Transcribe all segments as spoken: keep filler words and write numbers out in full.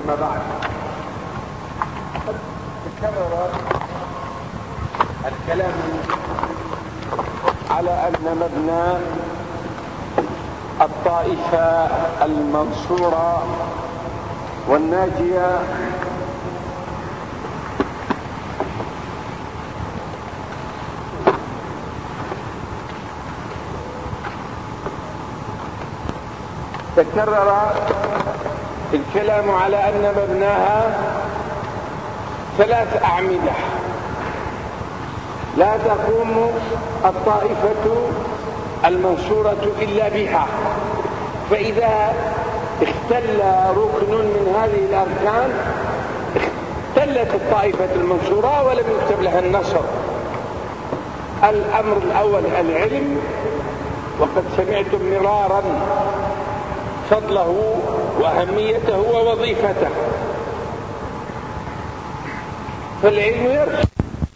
أما بعد، تكرر الكلام على أن مبنى الطائفة المنصورة والناجية تكرر الكلام على أن مبناها ثلاث أعمدة لا تقوم الطائفة المنصورة إلا بها، فإذا اختل ركن من هذه الأركان اختلت الطائفة المنصورة ولم يكتب لها النصر. الأمر الأول العلم، وقد سمعتم مرارا فضله وأهميته ووظيفته. فالعلم يرشد،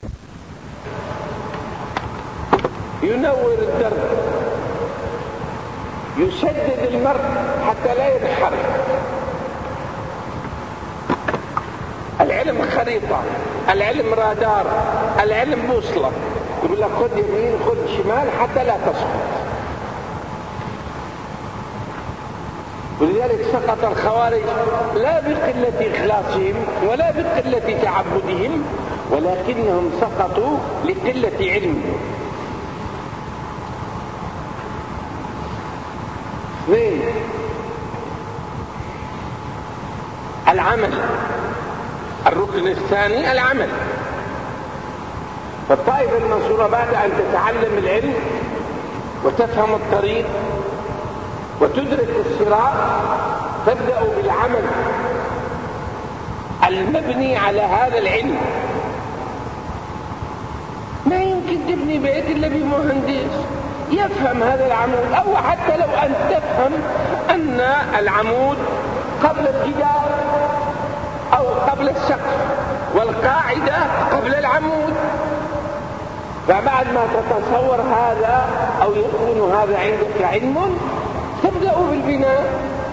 ينور الدرب، يسدد المرء حتى لا ينحرف. العلم خريطة، العلم رادار، العلم بوصلة، يقول لك خذ يمين خذ شمال حتى لا تسقط. ولذلك سقط الخوارج لا بقلة إخلاصهم ولا بقلة تعبدهم، ولكنهم سقطوا لقلة علمهم. اثنين، العمل. الركن الثاني العمل. فالطائفة المنصورة بعد أن تتعلم العلم وتفهم الطريق وتدرك الصراط تبدأ بالعمل المبني على هذا العلم. ما يمكن تبني بيت إلا بمهندس يفهم هذا العمود، أو حتى لو أن تفهم أن العمود قبل الجدار أو قبل السقف والقاعدة قبل العمود، فبعد ما تتصور هذا أو يكون هذا عندك علم تبدأ بالبناء.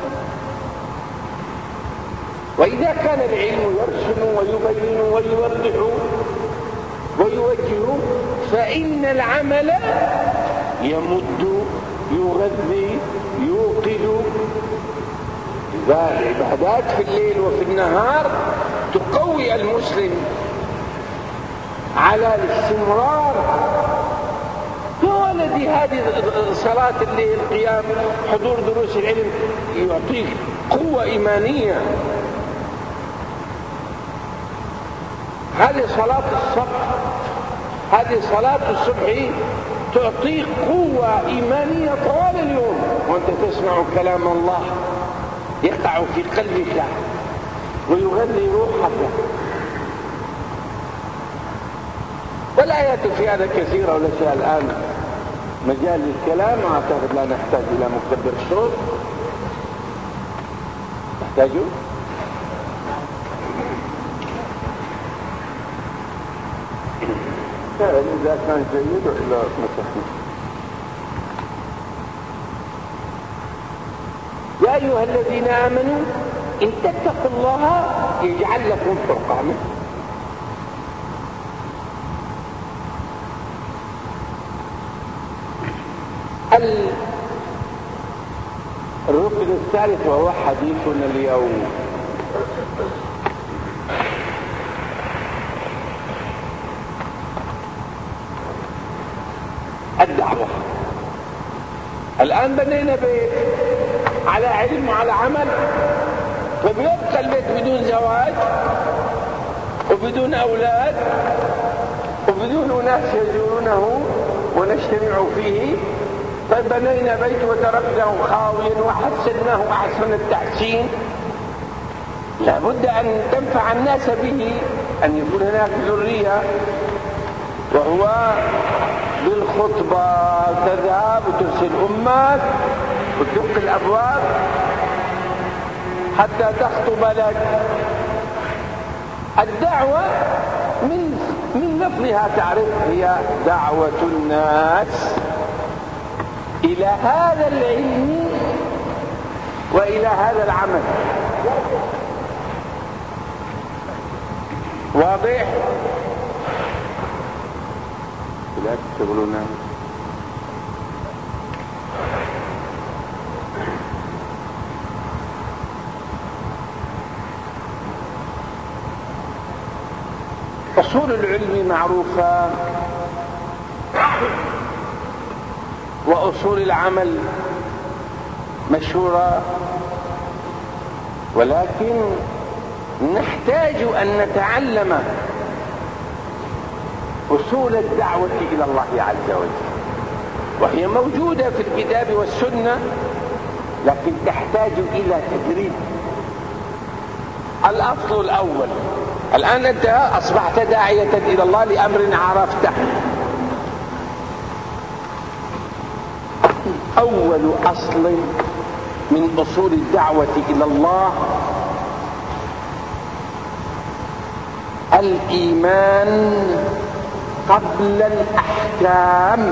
وإذا كان العلم يرسم ويبين ويوضح ويوجه، فإن العمل يمد يغذي يوقد. العبادات في الليل وفي النهار تقوي المسلم على الاستمرار. ولدي هذه صلاة الليل، قيام، حضور دروس العلم يعطيك قوة إيمانية. هذه صلاة الصبح، هذه صلاة الصبح تعطيك قوة إيمانية طوال اليوم، وأنت تسمع كلام الله يقع في قلبك ويغذي روحك. والآيات في هذا كثيرة، وليس الآن مجال للكلام. أعتقد لا نحتاج إلى مكبر الصوت. تحتاجون؟ فعلا إذا كان جيد وإلا مسحنا. يا أيها الذين آمنوا إن تتقوا الله يجعل لكم فرقانا. الركن الثالث وهو حديثنا اليوم، الدعوة. الآن بنينا بيت على علم وعلى عمل، فبيبقى البيت بدون زواج وبدون أولاد وبدون ناس يزورونه ونجتمع فيه. طيب بنينا بيت وتركناه خاويا وحسناه أحسن التحسين، لابد أن تنفع الناس به، أن يكون هناك ذرية. وهو بالخطبة تذهب وترسل أمك وتدق الأبواب حتى تخطب لك. الدعوة من من لفظها تعرف هي دعوة الناس إلى هذا العلم وإلى هذا العمل. واضح؟ لا تشغلونا. أصول العلم معروفة، وأصول العمل مشهورة، ولكن نحتاج أن نتعلم أصول الدعوة إلى الله عز وجل، وهي موجودة في الكتاب والسنة، لكن تحتاج إلى تدريب. الأصل الأول، الآن أنت أصبحت داعية إلى الله لأمر عرفته. أول أصل من أصول الدعوة إلى الله الإيمان قبل الأحكام.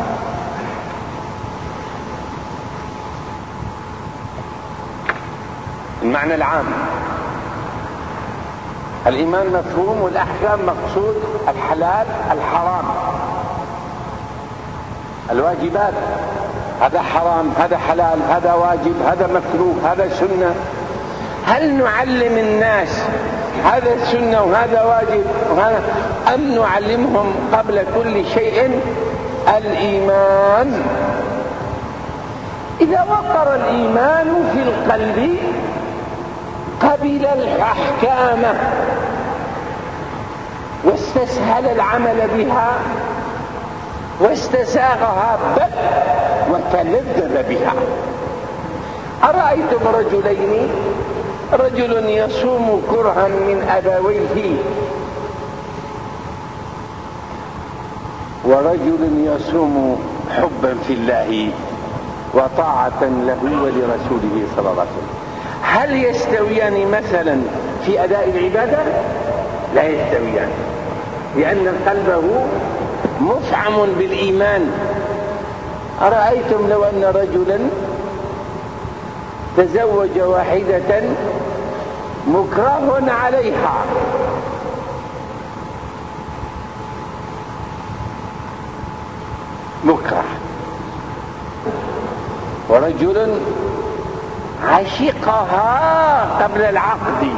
المعنى العام، الإيمان مفهوم والأحكام مقصود، الحلال الحرام، الواجبات، هذا حرام هذا حلال هذا واجب هذا مكروه هذا سنة. هل نعلم الناس هذا سنة وهذا واجب وهذا، أم نعلمهم قبل كل شيء الإيمان؟ إذا وقر الإيمان في القلب قبل الأحكام واستسهل العمل بها واستساغها بل وتلذذ بها. أرأيتم رجلين، رجل يصوم كرها من أبويه ورجل يصوم حبا في الله وطاعة له ولرسوله صلى الله عليه وسلم، هل يستويان مثلا في أداء العبادة؟ لا يستويان، لأن قلبه مفعم بالإيمان. أرأيتم لو أن رجلا تزوج واحدة مكره عليها، مكره، ورجل عشقها قبل العقد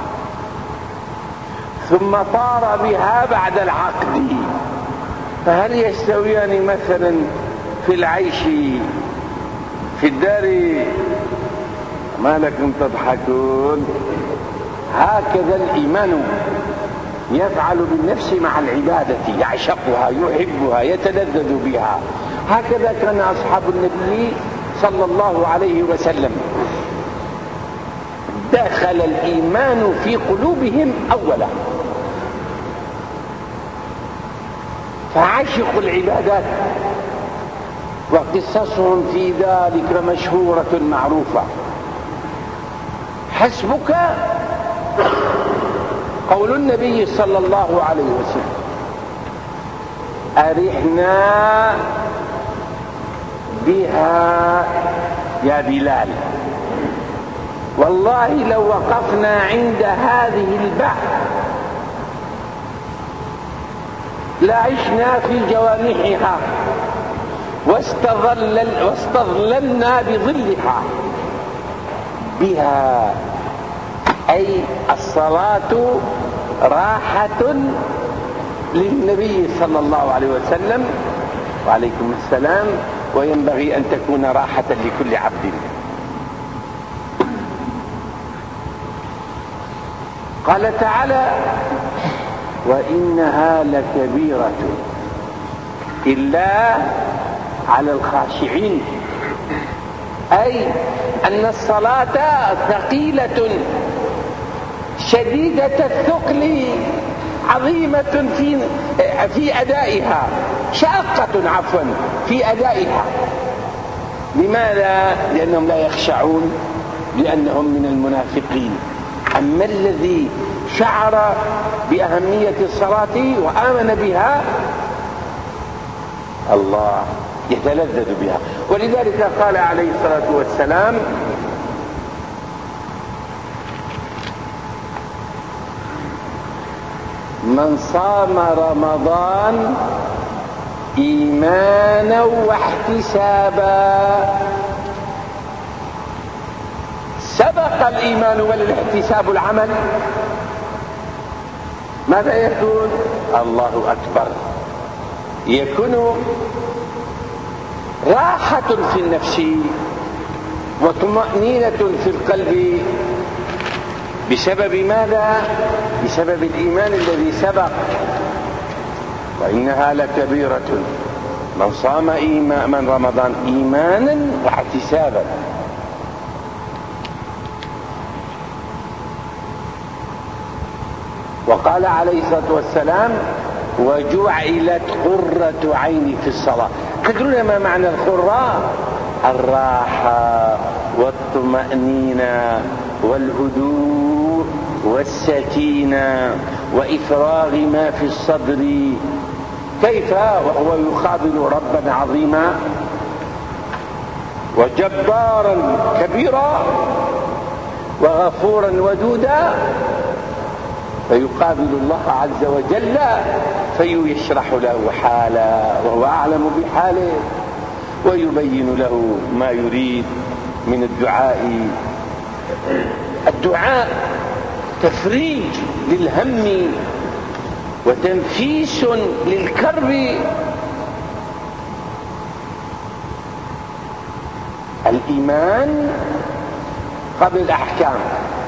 ثم طار بها بعد العقد، فهل يستويان مثلا في العيش في الدار؟ ما لكم تضحكون؟ هكذا الإيمان يفعل بالنفس مع العبادة، يعشقها يحبها يتلذذ بها. هكذا كان أصحاب النبي صلى الله عليه وسلم، دخل الإيمان في قلوبهم أولا فعشقوا العبادات، وقصصهم في ذلك مشهورة معروفة. حسبك قول النبي صلى الله عليه وسلم: أرحنا بها يا بلال، والله لو وقفنا عند هذه البحر لعشنا في جوانحها واستظلل واستظللنا بظلها. بها أي الصلاة راحة للنبي صلى الله عليه وسلم، وعليكم السلام، وينبغي أن تكون راحة لكل عبد. قال تعالى: وإنها لكبيرة إلا على الخاشعين، أي أن الصلاة ثقيلة شديدة الثقل عظيمة في في أدائها، شاقة عفوا في أدائها. لماذا؟ لأنهم لا يخشعون، لأنهم من المنافقين. أما الذي شعر بأهمية الصلاة وآمن بها، الله يتلذذ بها. ولذلك قال عليه الصلاة والسلام: من صام رمضان إيمانا واحتسابا. سبق الإيمان والاحتساب العمل، ماذا يكون؟ الله أكبر، يكون راحة في النفس وطمأنينة في القلب. بسبب ماذا؟ بسبب الإيمان الذي سبق. وإنها لكبيرة من صام إيمان من رمضان إيمانا واحتسابا. وقال عليه الصلاة والسلام وجعلت قرة عيني في الصلاة. تدرون ما معنى القرة؟ الراحة والطمأنينة والهدوء والسكينة وإفراغ ما في الصدر. كيف وهو يقابل ربا عظيما وجبارا كبيرا وغفورا ودودا، فيقابل الله عز وجل فيشرح له حالا وهو أعلم بحاله، ويبين له ما يريد من الدعاء. الدعاء تفريج للهم وتنفيس للكرب. الإيمان قبل الأحكام.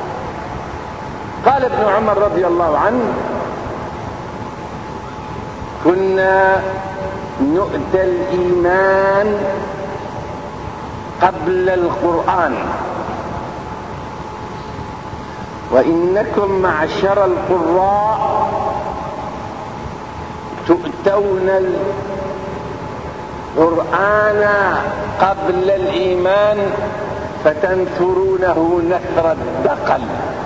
قال ابن عمر رضي الله عنه كنا نؤتى الإيمان قبل القرآن، وإنكم معشر القراء تؤتون القرآن قبل الإيمان فتنثرونه نثر الدقل.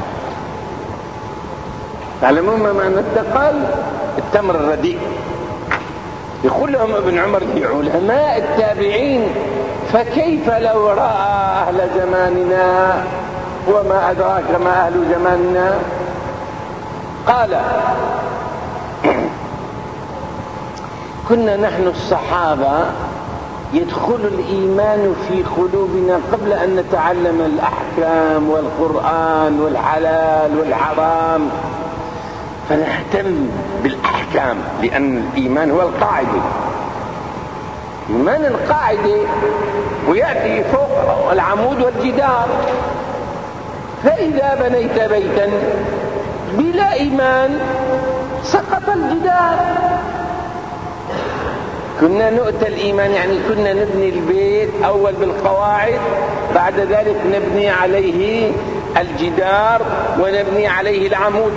تعلمون ما معنى الدقل؟ التمر الرديء. يقول لهم ابن عمر علماء التابعين فكيف لو رأى أهل زماننا وما أدراك ما أهل زماننا. قال كنا نحن الصحابة يدخل الإيمان في قلوبنا قبل أن نتعلم الأحكام والقرآن والحلال والحرام، فنهتم بالأحكام لأن الإيمان هو القاعدة. الإيمان القاعدة ويأتي فوق العمود والجدار. فإذا بنيت بيتا بلا إيمان سقط الجدار. كنا نؤتى الإيمان يعني كنا نبني البيت أول بالقواعد، بعد ذلك نبني عليه الجدار ونبني عليه العمود،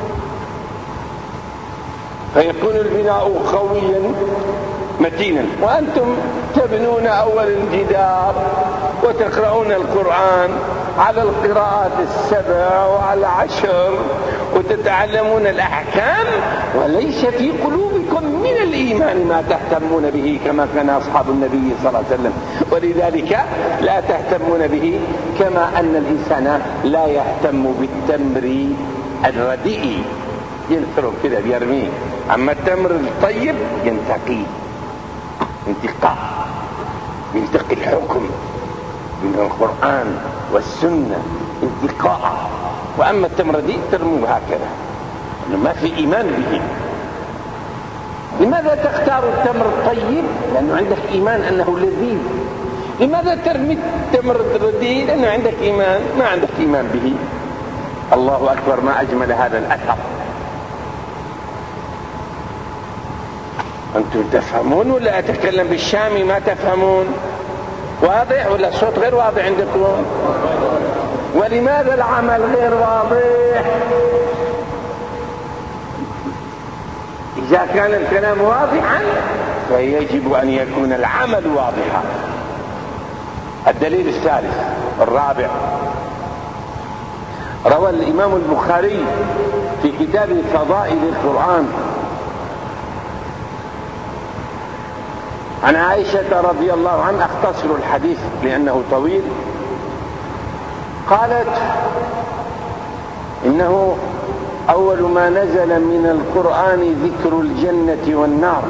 فيكون البناء قويا متينا. وأنتم تبنون أول الجدار وتقرؤون القرآن على القراءات السبع وعلى العشر وتتعلمون الأحكام، وليس في قلوبكم من الإيمان ما تهتمون به كما كان أصحاب النبي صلى الله عليه وسلم. ولذلك لا تهتمون به كما أن الإنسان لا يهتم بالتمر الرديء ينثره كده بيرميه، أما التمر الطيب ينتقي انتقاء، ينتقي الحكم من القرآن والسنة انتقاء. وأما التمر دي ترموه هكذا ما في إيمان به. لماذا تختار التمر الطيب؟ لأنه عندك إيمان أنه لذيذ. لماذا ترمي التمر الرديء؟ لأنه عندك إيمان ما عندك إيمان به. الله أكبر، ما أجمل هذا الأثر. أنتم تفهمون ولا أتكلم بالشامي ما تفهمون؟ واضح ولا الصوت غير واضح عندكم؟ ولماذا العمل غير واضح؟ إذا كان الكلام واضحا فيجب أن يكون العمل واضحا. الدليل الثالث الرابع، روى الإمام البخاري في كتاب فضائل القرآن عن عائشة رضي الله عنها، أختصر الحديث لأنه طويل، قالت إنه أول ما نزل من القرآن ذكر الجنة والنار.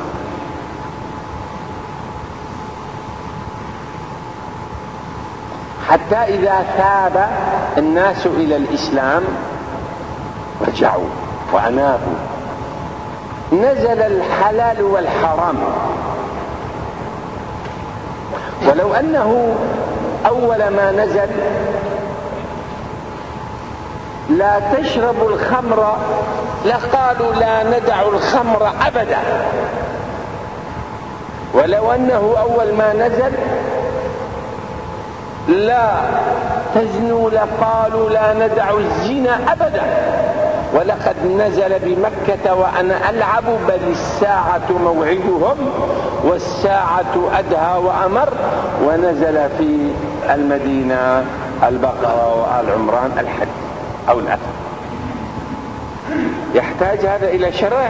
حتى إذا تاب الناس إلى الإسلام رجعوا وأنابوا، نزل الحلال والحرام. ولو أنه أول ما نزل لا تشربوا الخمر لقالوا لا ندع الخمر أبدا. ولو أنه أول ما نزل لا تزنوا لقالوا لا ندع الزنا أبدا. ولقد نزل بمكة وأنا ألعب بل الساعة موعدهم والساعة أدهى وأمر. ونزل في المدينة البقرة وآل عمران الحج أو الأثر. يحتاج هذا إلى شرح؟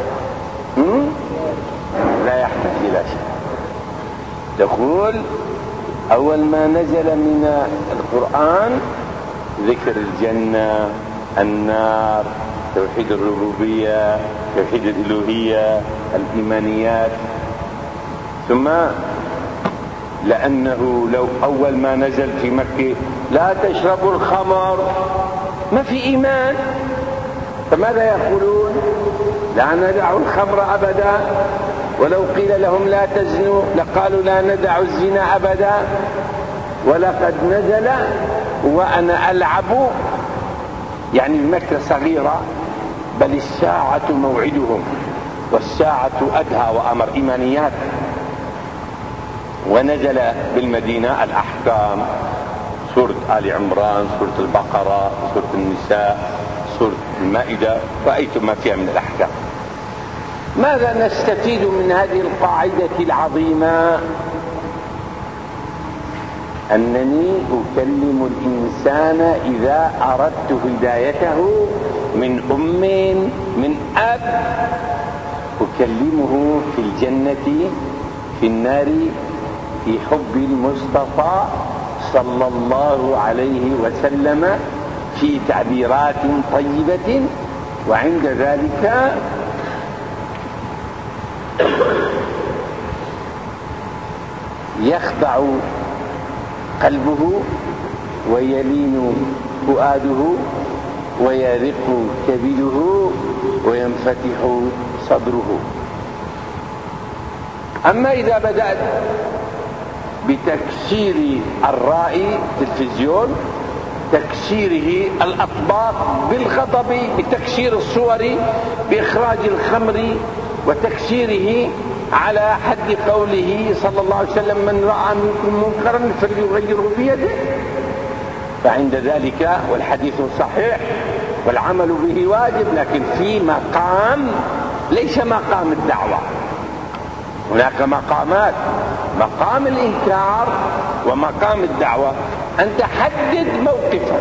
لا يحتاج إلى شرح. تقول أول ما نزل من القرآن ذكر الجنة، النار، توحيد الربوبية، توحيد الإلوهية، الإيمانيات. ثم لأنه لو أول ما نزل في مكة لا تشربوا الخمر ما في إيمان، فماذا يقولون؟ لا ندع الخمر أبدا. ولو قيل لهم لا تزنوا لقالوا لا ندع الزنا أبدا. ولقد نزل وأنا ألعب، يعني المكة صغيرة، بل الساعة موعدهم والساعة أدهى وأمر، إيمانيات. ونزل بالمدينة الأحكام، سورة آل عمران، سورة البقرة، سورة النساء، سورة المائدة، رأيتم ما فيها من الأحكام. ماذا نستفيد من هذه القاعدة العظيمة؟ أنني أكلم الإنسان إذا أردت هدايته من أم من أب، أكلمه في الجنة، في النار، في حب المصطفى صلى الله عليه وسلم، في تعبيرات طيبة. وعند ذلك يخضع قلبه ويلين فؤاده ويرق كبده وينفتح صدره. أما إذا بدأت بتكسير الرائي تلفزيون، تكسيره الأطباق بالغضب، بتكسير الصور، بإخراج الخمر، وتكسيره على حد قوله صلى الله عليه وسلم من رأى منكم منكرا فليغيره بيده، فعند ذلك والحديث صحيح والعمل به واجب، لكن في مقام ليس مقام الدعوة. هناك مقامات، مقام الإنكار ومقام الدعوة. أنت حدد موقفك،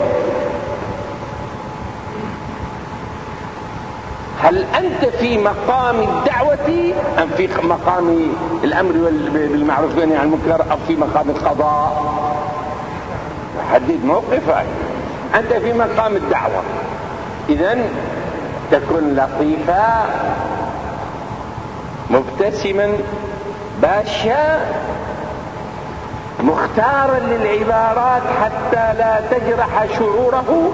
هل أنت في مقام الدعوة أم في مقام الأمر بالمعروف والنهي عن المنكر أم في مقام القضاء؟ حدد موقفك. أنت في مقام الدعوة، إذن تكن لطيفا مبتسما باشا مختارا للعبارات حتى لا تجرح شعوره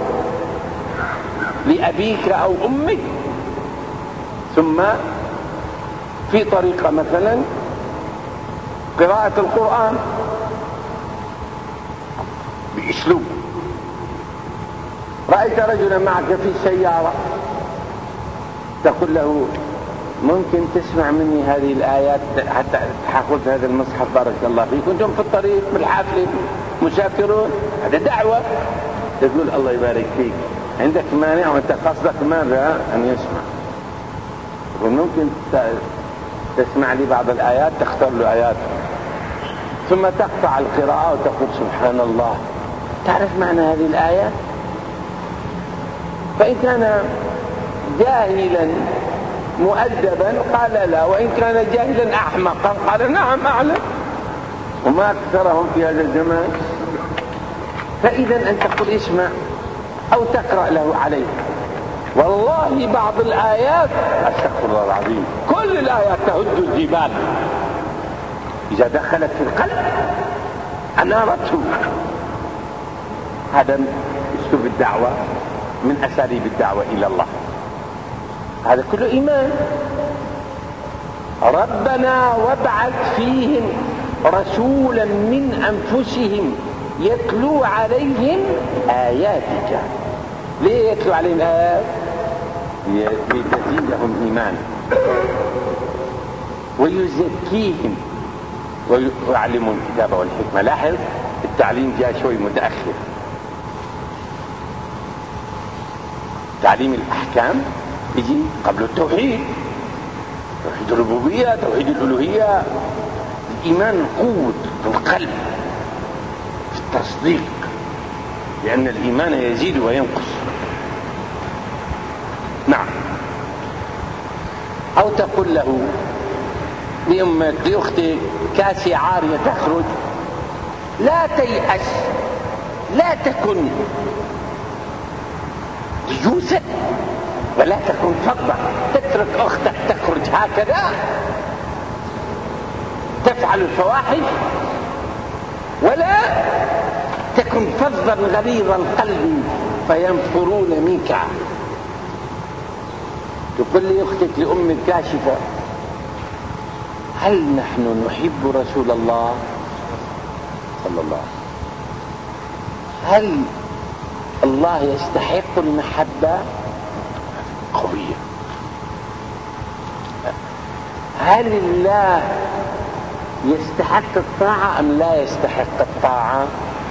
لأبيك أو أمك. ثم في طريقة مثلا قراءة القرآن بأسلوب. رأيت رجلا معك في السيارة تقول له ممكن تسمع مني هذه الآيات حتى تحفظ هذا المصحف بارك الله فيك، كنتم في الطريق بالحافلة مسافرون، هذا دعوة. تقول الله يبارك فيك، عندك مانع وانت قصدك ماذا؟ أن يسمع. تقول ممكن تسمع لي بعض الآيات، تختار له آيات، ثم تقطع القراءة وتقول سبحان الله، تعرف معنى هذه الآية؟ فإن كان جاهلا مؤدبا قال لا، وإن كان جاهلا أحمقا قال نعم أعلم، وما أكثرهم في هذا الزمان. فإذا أن تقول اسمع أو تقرأ له عليه، والله بعض الآيات استغفر الله العظيم كل الآيات تهد الجبال إذا دخلت في القلب أنارته. هذا أسلوب الدعوة من أساليب الدعوة إلى الله. هذا كله إيمان. ربنا وابعث فيهم رسولا من أنفسهم يتلو عليهم آياتك. ليه يتلو عليهم آيات؟ لتزيدهم إيمانا ويزكيهم ويعلمهم الكتاب والحكمة. لاحظ التعليم جاء شوي متأخر. تعليم الأحكام يجي قبل التوحيد، توحيد الربوبية، توحيد الألوهية. الإيمان قوة في القلب في التصديق، لأن الإيمان يزيد وينقص. نعم. أو تقول له لأمك لأختك كاسي عارية تخرج، لا تيأس، لا تكن ديوثا ولا تكن فظا. تترك أختك تخرج هكذا تفعل الفواحش، ولا تكن فظا غليظ القلب فينفرون منك. تقول لي أختك لأمك كاشفة، هل نحن نحب رسول الله صلى الله عليه وسلم؟ هل الله يستحق المحبة؟ قوية. هل الله يستحق الطاعة أم لا يستحق الطاعة؟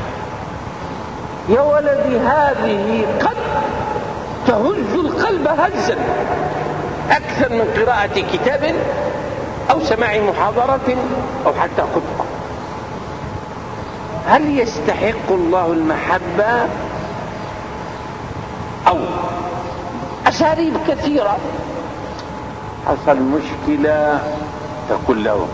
يا ولدي هذه قد تهز القلب هزا أكثر من قراءة كتاب أو سماع محاضرة أو حتى خطبة. هل يستحق الله المحبة؟ أو أساليب كثيرة. حصل مشكلة تقول له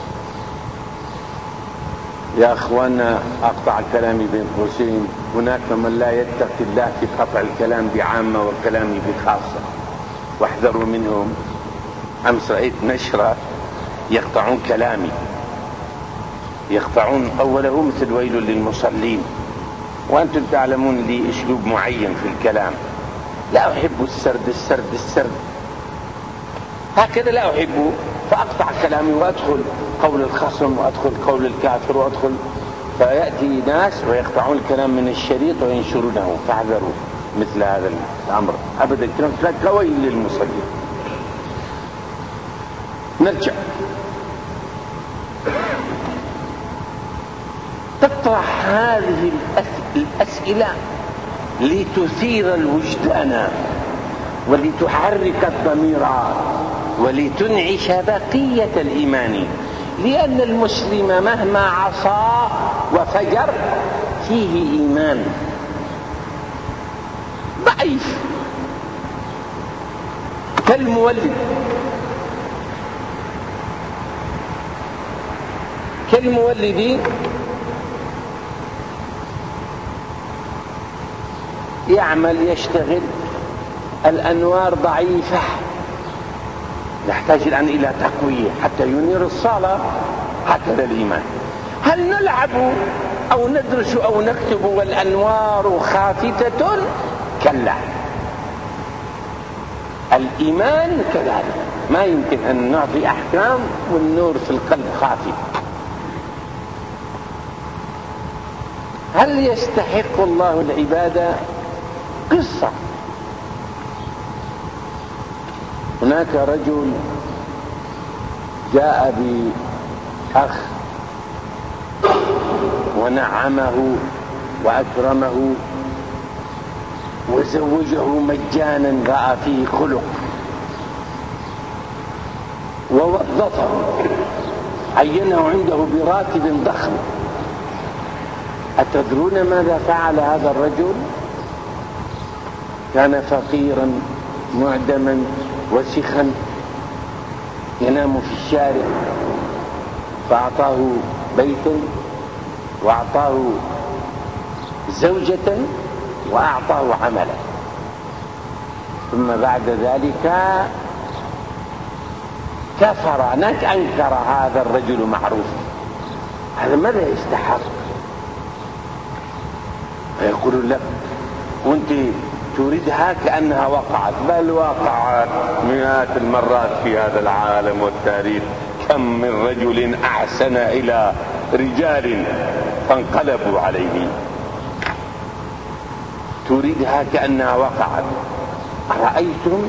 يا أخوانا، أقطع الكلام بين قوسين، هناك من لا يتقي الله في قطع الكلام بعامة والكلام بخاصة، واحذروا منهم. أمس رأيت نشرة يقطعون كلامي، يقطعون أوله مثل ويل للمصلين، وأنتم تعلمون لي أسلوب معين في الكلام، لا أحب السرد السرد السرد هكذا، لا أحبه، فأقطع كلامي وأدخل قول الخصم وأدخل قول الكافر وأدخل، فيأتي ناس ويقطعون الكلام من الشريط وينشرونه. فاحذروا مثل هذا الأمر أبدا. كلام ويل للمصلين. نرجع. تطرح هذه الأسئلة لتثير الوجدان ولتحرك الضميرات ولتنعش بقية الإيمان، لأن المسلم مهما عصى وفجر فيه إيمان ضعيف كالمولد كالمولد يعمل يشتغل، الأنوار ضعيفة، نحتاج الآن إلى تقوية حتى ينير الصلاة. هكذا الإيمان. هل نلعب أو ندرس أو نكتب والأنوار خافتة؟ كلا، الإيمان كذلك، ما يمكن أن نعطي أحكام والنور في القلب خافت. هل يستحق الله العبادة؟ قصة. هناك رجل جاء بأخ ونعمه وأكرمه وزوجه مجانا، رأى فيه خلق ووظفه، عينه عنده براتب ضخم. أتدرون ماذا فعل هذا الرجل؟ كان فقيرا معدما وسخا ينام في الشارع، فأعطاه بيتا وأعطاه زوجة وأعطاه عملا. ثم بعد ذلك كفر أنكر هذا الرجل معروف، هذا ماذا يستحق؟ فيقول لك وانت تريدها كأنها وقعت، بل وقعت مئات المرات في هذا العالم والتاريخ. كم من رجل أحسن إلى رجال فانقلبوا عليه. تريدها كأنها وقعت. أرأيتم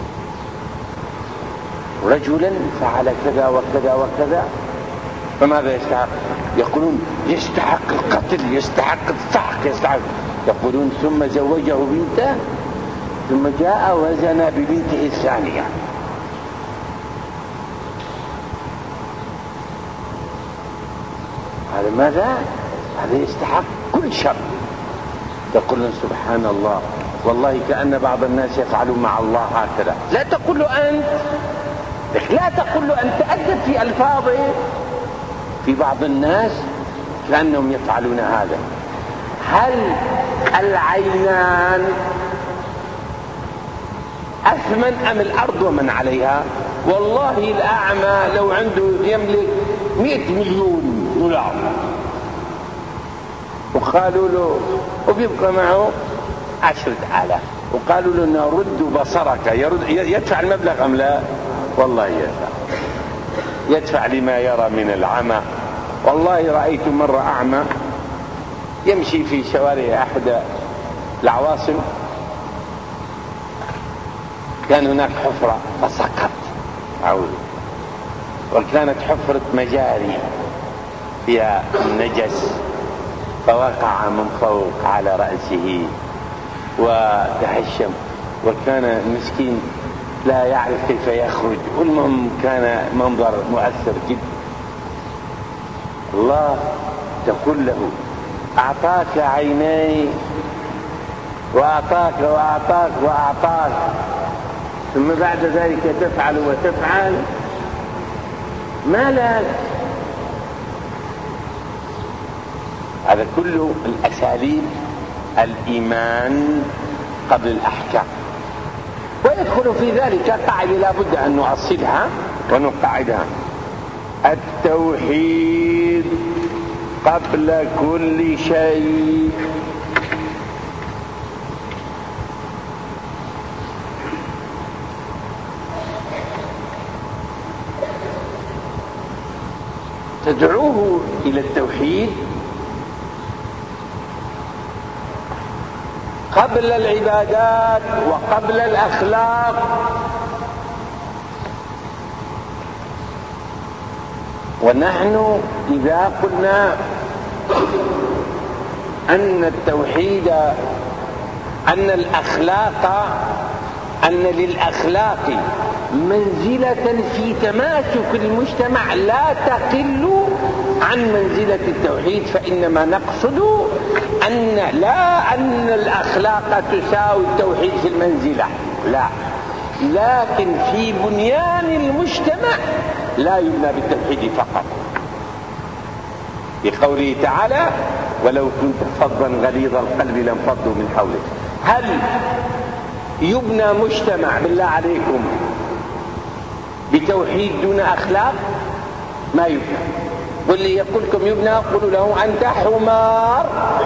رجلا فعل كذا وكذا وكذا، فماذا يستحق؟ يقولون يستحق القتل، يستحق السحق، يستحق. يقولون ثم زوجه بنته، ثم جاء وزن ببنته الثانية. هذا ماذا؟ هذا يستحق كل شر. يقولون سبحان الله، والله كأن بعض الناس يفعلون مع الله هكذا. لا تقول له أنت، لا تقول له أنت، تأدب في ألفاظه. في بعض الناس كأنهم يفعلون هذا. هل العينان أثمن أم الأرض ومن عليها؟ والله الأعمى لو عنده يملك مئة مليون دولار وقالوا له وبيبقى معه عشرة آلاف وقالوا له انه رد بصرك، يرد يدفع المبلغ أم لا؟ والله يدفع، يدفع لما يرى من العمى. والله رأيت مرة أعمى يمشي في شوارع أحد العواصم، كان هناك حفرة فسقط أعوذ، وكانت حفرة مجاري فيها النجس، فوقع من فوق على رأسه وتهشم، وكان مسكين لا يعرف كيف يخرج. والمهم كان منظر مؤثر جدا. الله تقول له أعطاك عيني وأعطاك وأعطاك وأعطاك، ثم بعد ذلك تفعل وتفعل، ما لك؟ هذا كله الأساليب الإيمان قبل الأحكام. ويدخل في ذلك قاعدة لا بد أن نؤصلها ونقعدها: التوحيد قبل كل شيء. تدعوه إلى التوحيد قبل العبادات وقبل الأخلاق. ونحن إذا قلنا أن التوحيد أن الأخلاق أن للأخلاق منزلة في تماسك المجتمع لا تقل عن منزلة التوحيد، فإنما نقصد أن لا أن الأخلاق تساوي التوحيد في المنزلة، لا، لكن في بنيان المجتمع لا يبنى بالتوحيد فقط. بقوله تعالى: ولو كنت فظا غليظ القلب لانفضوا من حولك. هل يبنى مجتمع بالله عليكم بتوحيد دون أخلاق؟ ما يبنى. واللي يقول لكم يبنى قولوا له أنت حمار.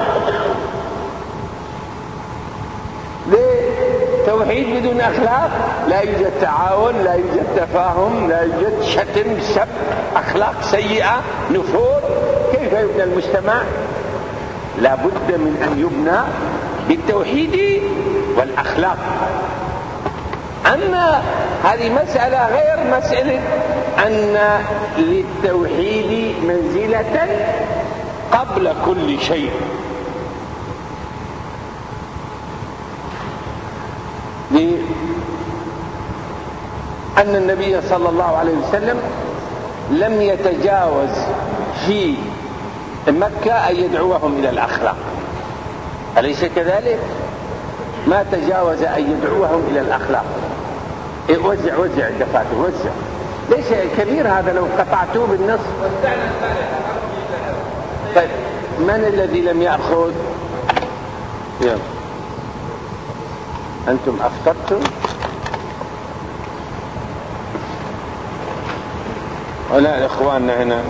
ليه؟ توحيد بدون أخلاق لا يوجد تعاون، لا يوجد تفاهم، لا يوجد شتم، سب، أخلاق سيئة، نفور. كيف يبنى المجتمع؟ لا بد من أن يبنى بالتوحيد والأخلاق. أما هذه مسألة غير مسألة أن للتوحيد منزلة قبل كل شيء. لأن النبي صلى الله عليه وسلم لم يتجاوز في مكة أن يدعوهم إلى الأخلاق، أليس كذلك؟ ما تجاوز أن يدعوهم إلى الأخلاق. إيه وزع وزع الدفاتر وزع، ليش كبير هذا لو قطعتوه بالنصف؟ طيب من الذي لم يأخذ؟ يلا أنتم أفطرتم ولا إخواننا هنا؟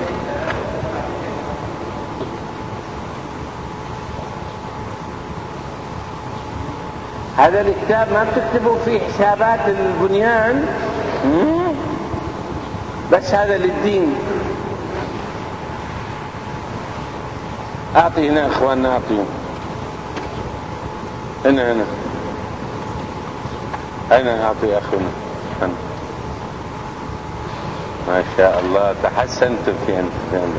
هذا الكتاب ما بتكتبوا فيه حسابات البنيان، بس هذا للدين. أعطي هنا إخواننا، أعطيهم هنا هنا هنا أعطي أخونا. ما شاء الله تحسنتم في أنت في أنت.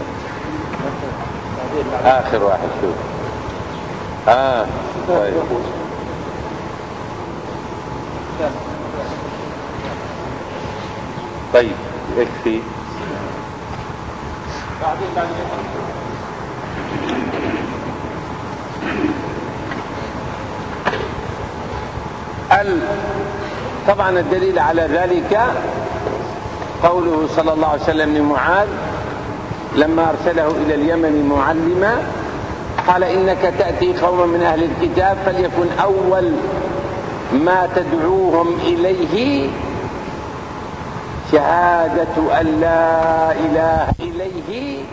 آخر واحد شوف. آه طيب طيب يكفي. طبعا الدليل على ذلك قوله صلى الله عليه وسلم لمعاذ لما أرسله إلى اليمن معلما، قال إنك تأتي قوما من أهل الكتاب فليكن أول ما تدعوهم إليه شهادة أن لا إله إليه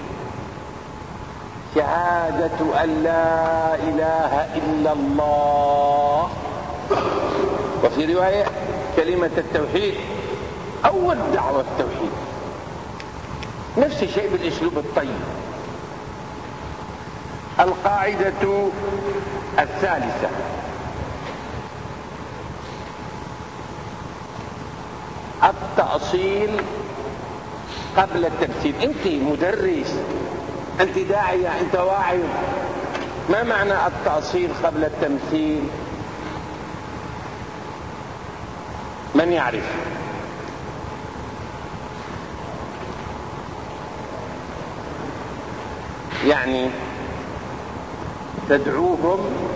شهادة أن لا إله إلا الله، وفي رواية كلمة التوحيد، أول دعوة التوحيد. نفس الشيء بالأسلوب الطيب. القاعدة الثالثة: التأصيل قبل التمثيل. أنت مدرس، أنت داعية، أنت واعظ، ما معنى التأصيل قبل التمثيل؟ من يعرف؟ يعني تدعوهم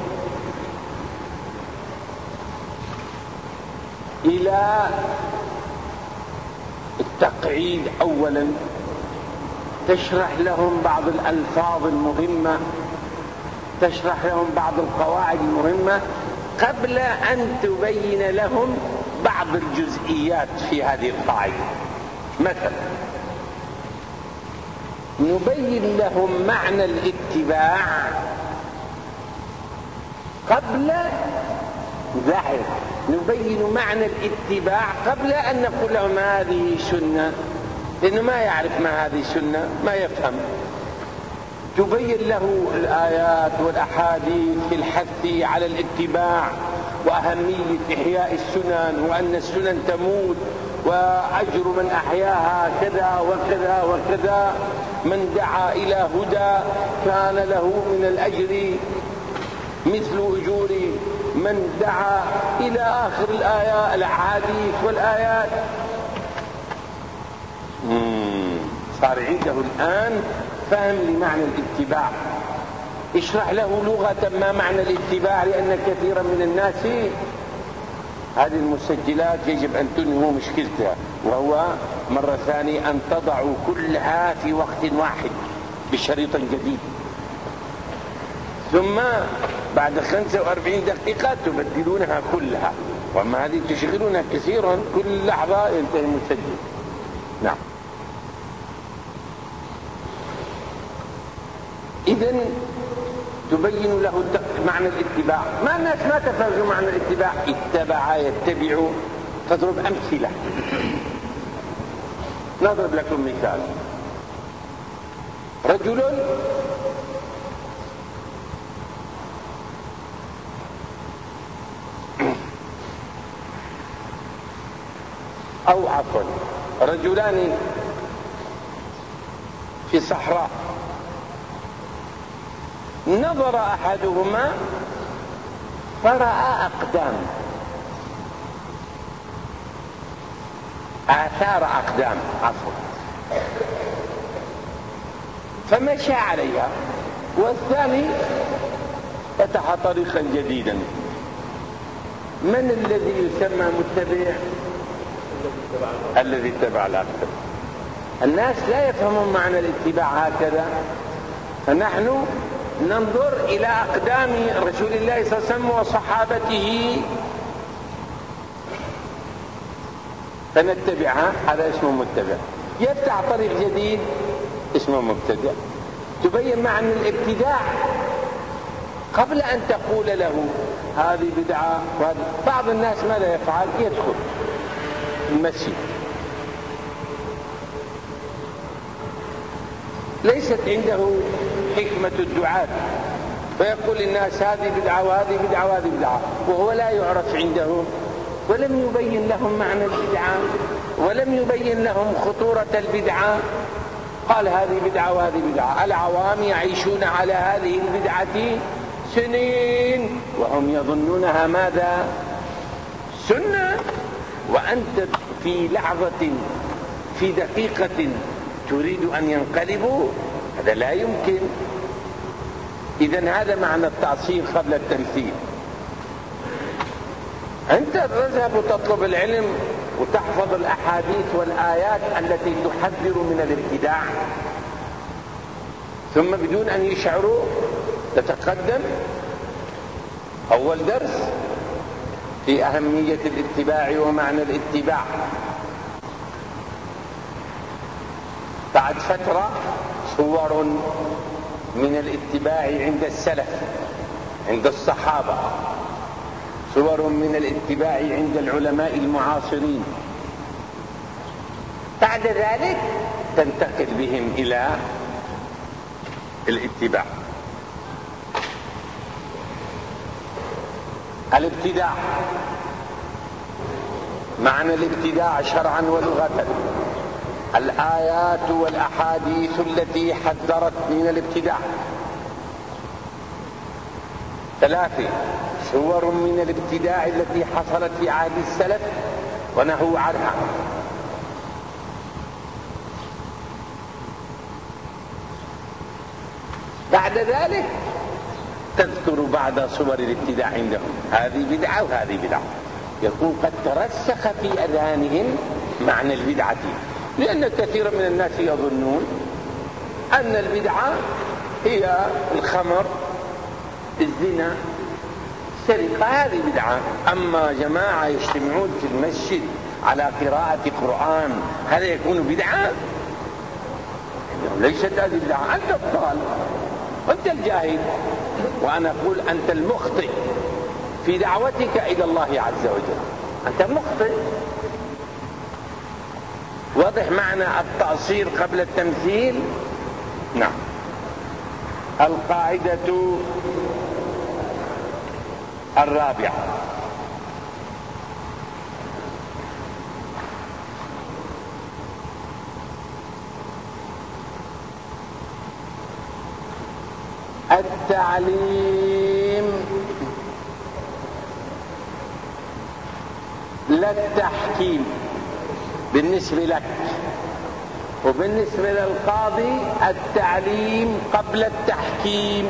إلى التقعيد أولا، تشرح لهم بعض الألفاظ المهمة، تشرح لهم بعض القواعد المهمة قبل أن تبين لهم بعض الجزئيات في هذه القاعدة. مثلا نبين لهم معنى الاتباع قبل ظاهر، نبين معنى الاتباع قبل أن نقول لهم هذه سنة، لأنه ما يعرف ما هذه سنة، ما يفهم. تبين له الآيات والأحاديث في الحث على الاتباع وأهمية إحياء السنن، وأن السنن تموت وأجر من أحياها كذا وكذا وكذا، من دعا إلى هدى كان له من الأجر مثل أجور من دعا إلى آخر الآيات الأحاديث والآيات. صار عنده الآن فهم لمعنى الاتباع. اشرح له لغة ما معنى الاتباع، لأن كثيرا من الناس هذه المسجلات يجب أن تنهوا مشكلتها، وهو مرة ثانية أن تضعوا كلها في وقت واحد بشريط جديد، ثم بعد خمسة وأربعين دقيقة تبدلونها كلها، وأما هذه تشغلونها كثيرا، كل لحظة ينتهي المسجل. نعم. إذن تبين له معنى الاتباع. ما الناس ما تفهموا معنى الاتباع. اتبع يتبع. تضرب أمثلة. نضرب لكم مثال. رجل أو عفوا رجلان في صحراء، نظر أحدهما فرأى أقدام، آثار أقدام عفوا، فمشى عليها، والثاني فتح طريقا جديدا. من الذي يسمى متبع؟ الذي اتبع الأقدام. الناس لا يفهمون معنى الاتباع هكذا، فنحن ننظر إلى أقدام رسول الله صلى الله عليه وسلم وصحابته فنتبعها، هذا اسمه متبع. يفتح طريق جديد اسمه مبتدع. تبين معنى الابتداع قبل أن تقول له هذه بدعة وهذه. بعض الناس ماذا يفعل؟ يدخل المسجد ليست عنده حكمة الدعاء، فيقول للناس هذه بدعة وهذه بدعة وهذه بدعة، وهو لا يعرف عندهم، ولم يبين لهم معنى البدعة، ولم يبين لهم خطورة البدعة. قال هذه بدعة وهذه بدعة. العوام يعيشون على هذه البدعة سنين وهم يظنونها ماذا؟ سنة، وأنت في لحظة في دقيقة تريد أن ينقلبوا، هذا لا يمكن. إذن هذا معنى التعصير قبل التمثيل. أنت تذهب وتطلب العلم وتحفظ الأحاديث والآيات التي تحذر من الابتداع، ثم بدون أن يشعروا تتقدم. أول درس في أهمية الاتباع ومعنى الاتباع. بعد فترة صور من الاتباع عند السلف، عند الصحابة، صور من الاتباع عند العلماء المعاصرين. بعد ذلك تنتقل بهم إلى الاتباع. الابتداع، معنى الابتداع شرعا ولغة: الآيات والأحاديث التي حذرت من الابتداع. ثلاثة: صور من الابتداع التي حصلت في عهد السلف ونهوا عنها. بعد ذلك تذكر بعض صور الابتداع عندهم، هذه بدعة وهذه بدعة. يكون قد ترسخ في أذهانهم معنى البدعة، لأن كثيرا من الناس يظنون أن البدعة هي الخمر، الزنا، السرقة، هذه بدعة. أما جماعة يجتمعون في المسجد على قراءة قرآن، هذا يكون بدعة؟ ليست هذه بدعة. أنت الضال وأنت الجاهل، وأنا أقول أنت المخطئ في دعوتك إلى الله عز وجل، أنت مخطئ. واضح معنى التعصير قبل التمثيل؟ نعم. القاعدة الرابعة: التعليم لا التحكيم بالنسبة لك، وبالنسبة للقاضي التعليم قبل التحكيم.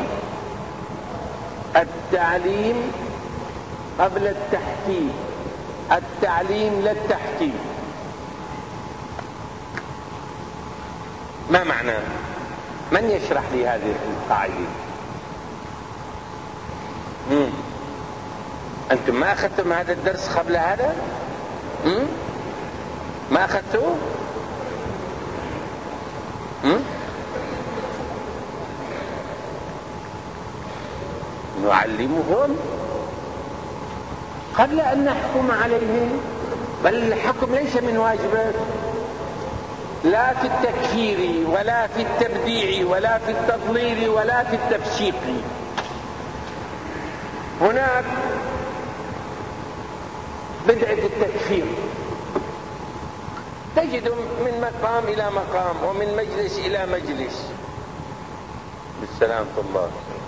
التعليم قبل التحكيم، التعليم لا التحكيم. ما معناه؟ من يشرح لي هذه القاعدة؟ مم. أنتم ما أخذتم هذا الدرس قبل هذا؟ مم؟ ما أخذتوه؟ مم؟ نعلمهم قبل أن نحكم عليهم، بل الحكم ليس من واجبات، لا في التكفير ولا في التبديع ولا في التضليل ولا في التفسيق. هناك بدعة التكفير تجد من مقام إلى مقام ومن مجلس إلى مجلس. بالسلامة الله.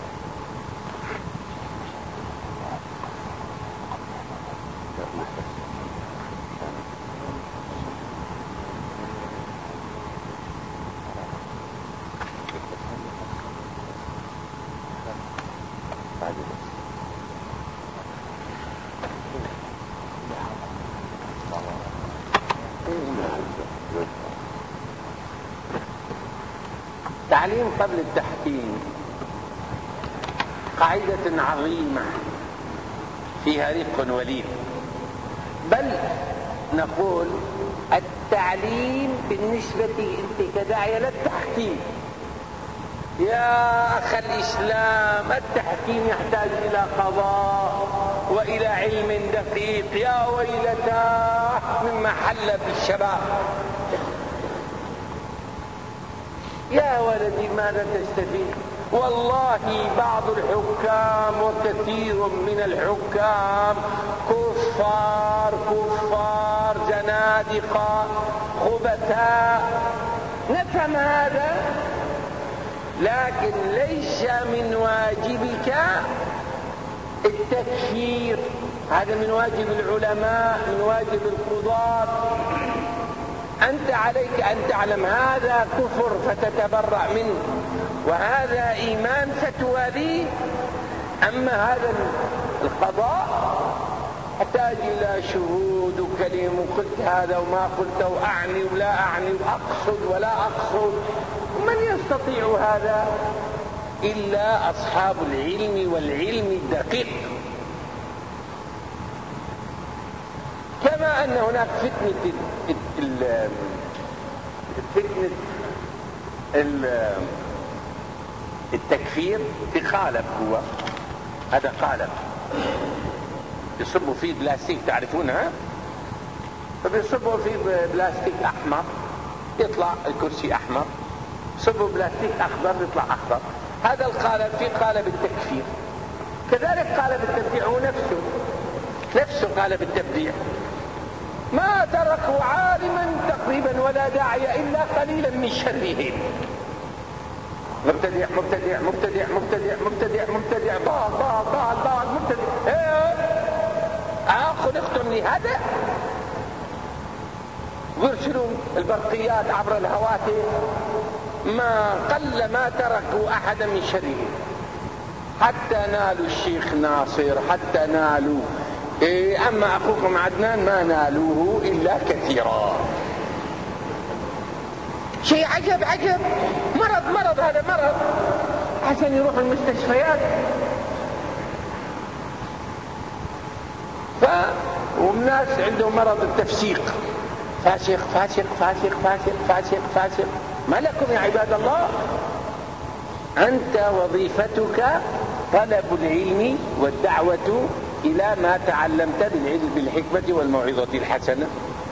تعليم قبل التحكيم قاعدة عظيمة فيها رق ولين، بل نقول التعليم بالنسبة أنت كداعية للتحكيم. يا أخ الإسلام التحكيم يحتاج إلى قضاء وإلى علم دقيق. يا ويلتاه مما حل بالشباب. يا ولدي ماذا تستفيد؟ والله بعض الحكام وكثير من الحكام كفار كفار زنادقة خبثاء، نفهم هذا، لكن ليس من واجبك التكفير. هذا من واجب العلماء، من واجب القضاة. أنت عليك أن تعلم هذا كفر فتتبرأ منه، وهذا إيمان فتواليه. أما هذا القضاء يحتاج إلى شهود وكلم، وقلت هذا وما قلت، وأعني ولا أعني، وأقصد ولا أقصد. من يستطيع هذا إلا أصحاب العلم والعلم الدقيق. كما أن هناك فتنة فتنة التكفير في قالب، هو هذا قالب يصبوا فيه بلاستيك، تعرفونها؟ فبيصبوا فيه بلاستيك أحمر يطلع الكرسي أحمر، صبوا بلاستيك أخضر يطلع أخضر. هذا القالب في قالب التكفير. كذلك قالب التبديع هو نفسه نفسه قالب التبديع. ما تركوا عالما تقريبا ولا داعي إلا قليلا من شرهم. مبتدع مبتدع مبتدع مبتدع مبتدع مبتدع ضال ضال ضال ضال مبتدع. ايه خلقتم لهذا؟ يرسلون البرقيات عبر الهواتف. ما قل ما تركوا أحدا من شرهم، حتى نالوا الشيخ ناصر، حتى نالوا إيه. أما أخوكم عدنان ما نالوه إلا كثيرا. شيء عجب عجب. مرض مرض هذا مرض، عشان يروحوا المستشفيات. ف والناس عندهم مرض التفسيق، فاسق فاسق فاسق فاسق فاسق فاسق. ما لكم يا عباد الله؟ أنت وظيفتك طلب العلم والدعوة إلى ما تعلمت بالعلم بالحكمة والموعظة الحسنة.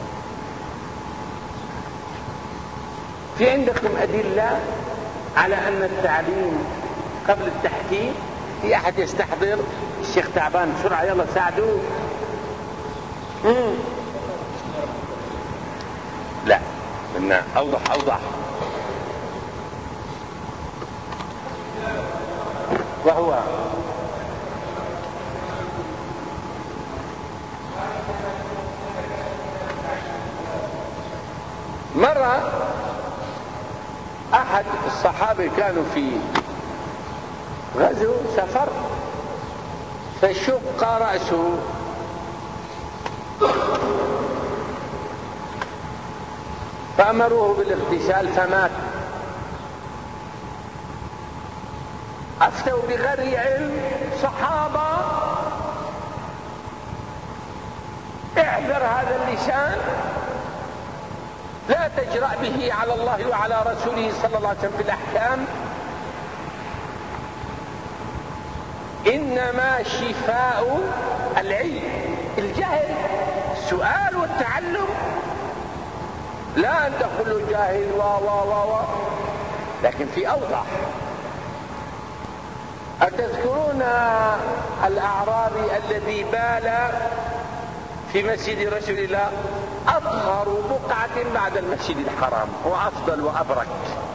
في عندكم أدلة على أن التعليم قبل التحكيم؟ في أحد يستحضر؟ الشيخ تعبان بسرعة يلا ساعدوه. مم. لا بدنا أوضح أوضح. وهو مرة أحد الصحابة كانوا في غزو سفر، فشق رأسه، فأمروه بالاغتسال فمات. أفتوا بغير علم صحابة. احذر هذا اللسان، لا تجرأ به على الله وعلى رسوله صلى الله عليه وسلم في الأحكام. إنما شفاء العلم الجهل، السؤال والتعلم. لا أن تقول جاهل و و و لكن في أوضح. أتذكرون الأعرابي الذي بال في مسجد رسول الله؟ أطهر بقعة بعد المسجد الحرام، هو أفضل وأبرك.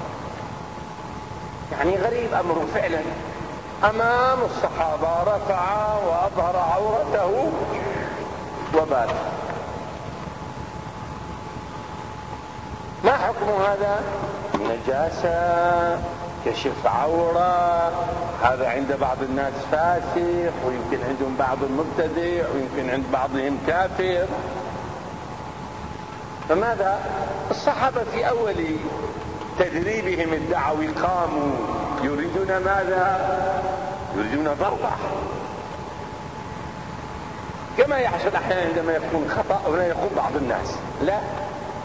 يعني غريب أمره فعلا. أمام الصحابة رفع وأظهر عورته وبال. ما حكم هذا؟ نجاسة، كشف عورة. هذا عند بعض الناس فاسق، ويمكن عندهم بعض المبتدع، ويمكن عند بعضهم كافر. فماذا؟ الصحابة في أول تدريبهم الدعوي قاموا يريدون ماذا؟ يريدون ضربة، كما يحصل أحيانا عندما يكون خطأ ولا يقوم بعض الناس. لا،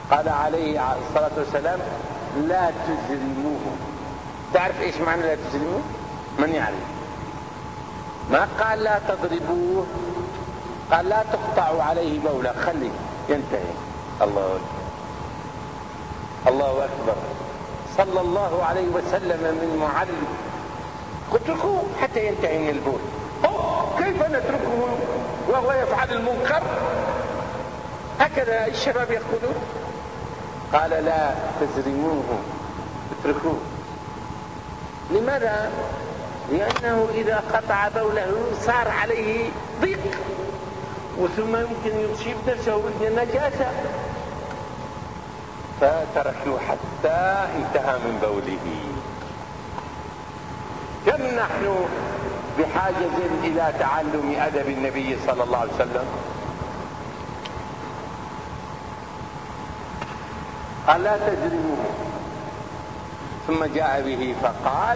قال عليه الصلاة والسلام لا تجرموه. تعرف ايش معنى لا تجرموه؟ من يعرف؟ ما قال لا تضربوه، قال لا تقطعوا عليه بولا، خليه ينتهي. الله أكبر الله أكبر صلى الله عليه وسلم من معلم. اتركوه حتى ينتهي من البول. أوه كيف نتركه وهو يفعل المنكر؟ هكذا الشباب يقولون. قال لا تزرموه، اتركوه. لماذا؟ لأنه إذا قطع بوله صار عليه ضيق، وثم يمكن يصيب نفسه بالنجاسة، فتركوه حتى انتهى من بوله. كم نحن بحاجة إلى تعلم أدب النبي صلى الله عليه وسلم. قال لا تجرموه، ثم جاء به فقال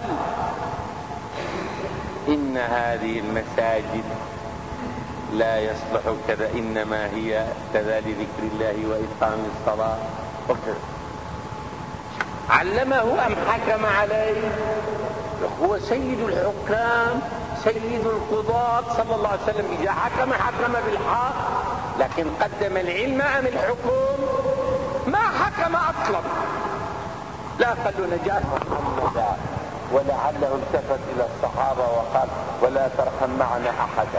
إن هذه المساجد لا يصلح كذا، إنما هي كذا لذكر الله وإقام الصلاة وكذا. علمه أم حكم عليه؟ هو سيد الحكام سيد القضاة صلى الله عليه وسلم، إذا حكم حكم بالحق، لكن قدم العلم أم الحكم؟ ما حكم أصلا. لا قال له نجاة محمدا، ولعله التفت إلى الصحابة وقال ولا ترحم معنا أحدا.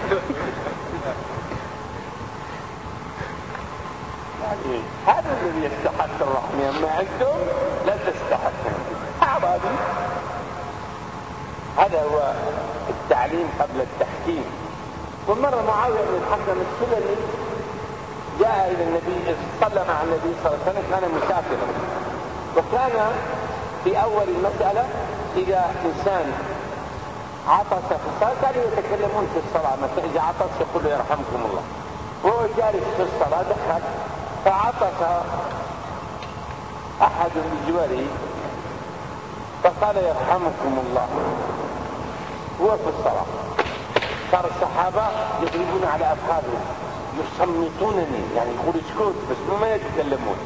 يعني هذا الذي يستحق الرحمة، أما عندهم لا تستحق أعراضي. هذا هو التعليم قبل التحكيم. ومرة معاوية بن الحكم السلمي جاء إلى النبي، صلى مع النبي صلى الله عليه وسلم، كان مسافرا، وكان في أول المسألة إذا إنسان عطس في الصلاة كانوا يتكلمون في الصلاة، مثلا إذا عطس يقول يرحمكم الله، وهو جالس في الصلاة دخل فعطس أحد بجواره فقال يرحمكم الله هو في الصلاة. صار الصحابة يضربون على أفخاذهم يصمتونني، يعني يقول اسكت بس ما يتكلمون.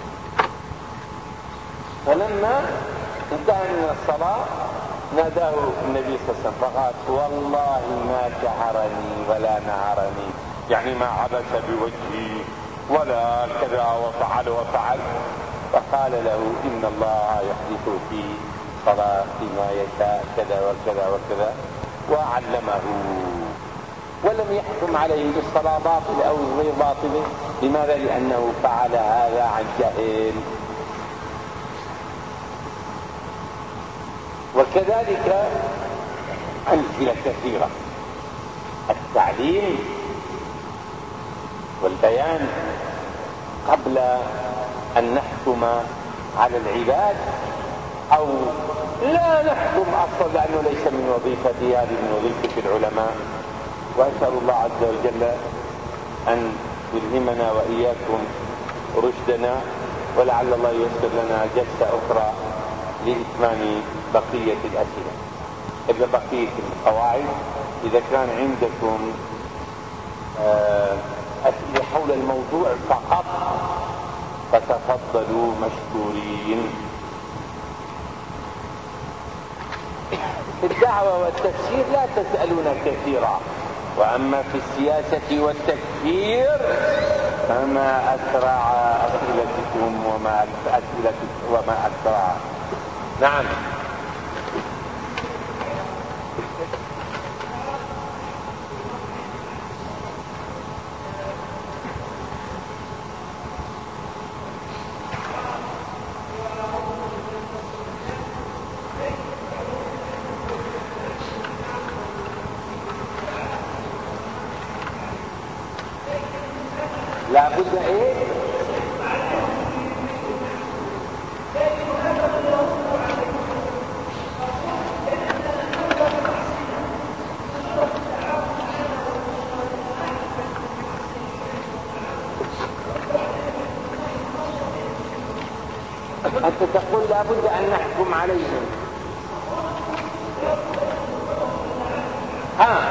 فلما انتهى من الصلاة ناداه النبي صلى الله عليه وسلم فقال والله ما شعرني ولا نهرني، يعني ما عبس بوجهي ولا كذا وفعل وفعل. فقال له إن الله يحدث في صلاة ما يشاء كذا وكذا وكذا، وعلمه ولم يحكم عليه بالصلاة باطل أو غير باطل. لماذا؟ لأنه فعل هذا عن جهل. وكذلك أمثلة كثيرة. التعليم والبيان قبل أن نحكم على العباد، أو لا نحكم أصلا لأنه ليس من وظيفتي، هذه من وظيفة العلماء. وأسأل الله عز وجل أن يلهمنا وإياكم رشدنا، ولعل الله ييسر لنا جلسة أخرى لإتمام بقية الأسئلة إذا بقية القواعد. إذا كان عندكم أسئلة حول الموضوع فقط فتفضلوا مشكورين. في الدعوة والتفسير لا تسألون كثيرا، وأما في السياسة والتكفير فما أسرع أسئلتكم وما أسئلتكم وما أسرع. نعم. لا بد ايه؟ أنت تقول لا بد أن نحكم عليهم. ها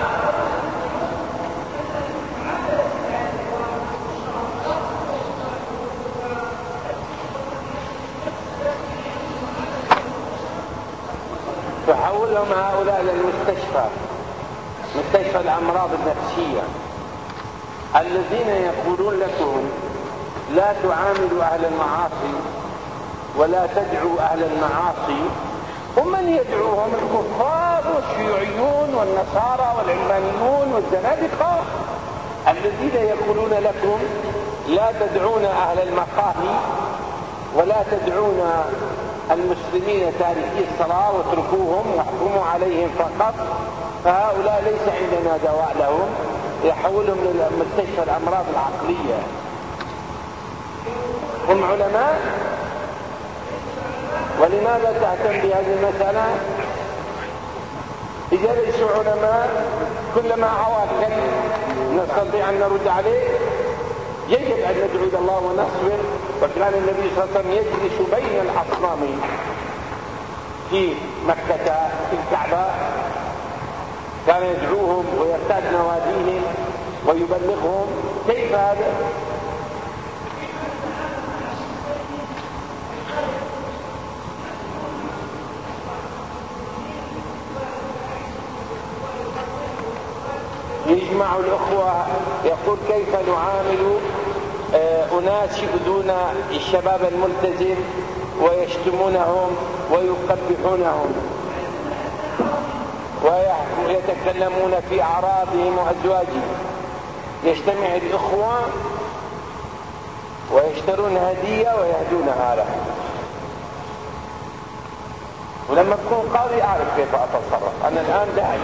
لهم هؤلاء للمستشفى، مستشفى الأمراض النفسية، الذين يقولون لكم لا تعاملوا أهل المعاصي ولا تدعوا أهل المعاصي، ومن يدعوهم؟ الكفار والشيوعيون والنصارى والعلمانيون والزنادقة، الذين يقولون لكم لا تدعون أهل المقاهي ولا تدعون المسلمين تاركي الصلاة واتركوهم واحكموا عليهم فقط، فهؤلاء ليس عندنا دواء لهم، يحولهم لمستشفى الأمراض العقلية. هم علماء، ولماذا تهتم بهذه المسألة؟ إذا ليسوا علماء كلما عوى كلمة نستطيع أن نرد عليه. يجب أن ندعو إلى الله ونصبر. وكان النبي صلى الله عليه وسلم يجلس بين الأصنام في مكة في الكعبة، كان يدعوهم ويرتاد نواديهم ويبلغهم. كيف هذا؟ يجمع الأخوة يقول كيف نعامل أناس يؤذون الشباب الملتزم ويشتمونهم ويقبحونهم ويتكلمون في أعراضهم وأزواجهم. يجتمع الأخوة ويشترون هدية ويهدونها لهم، ولما تكون قاضي أعرف كيف أتصرف. أنا الآن داعي،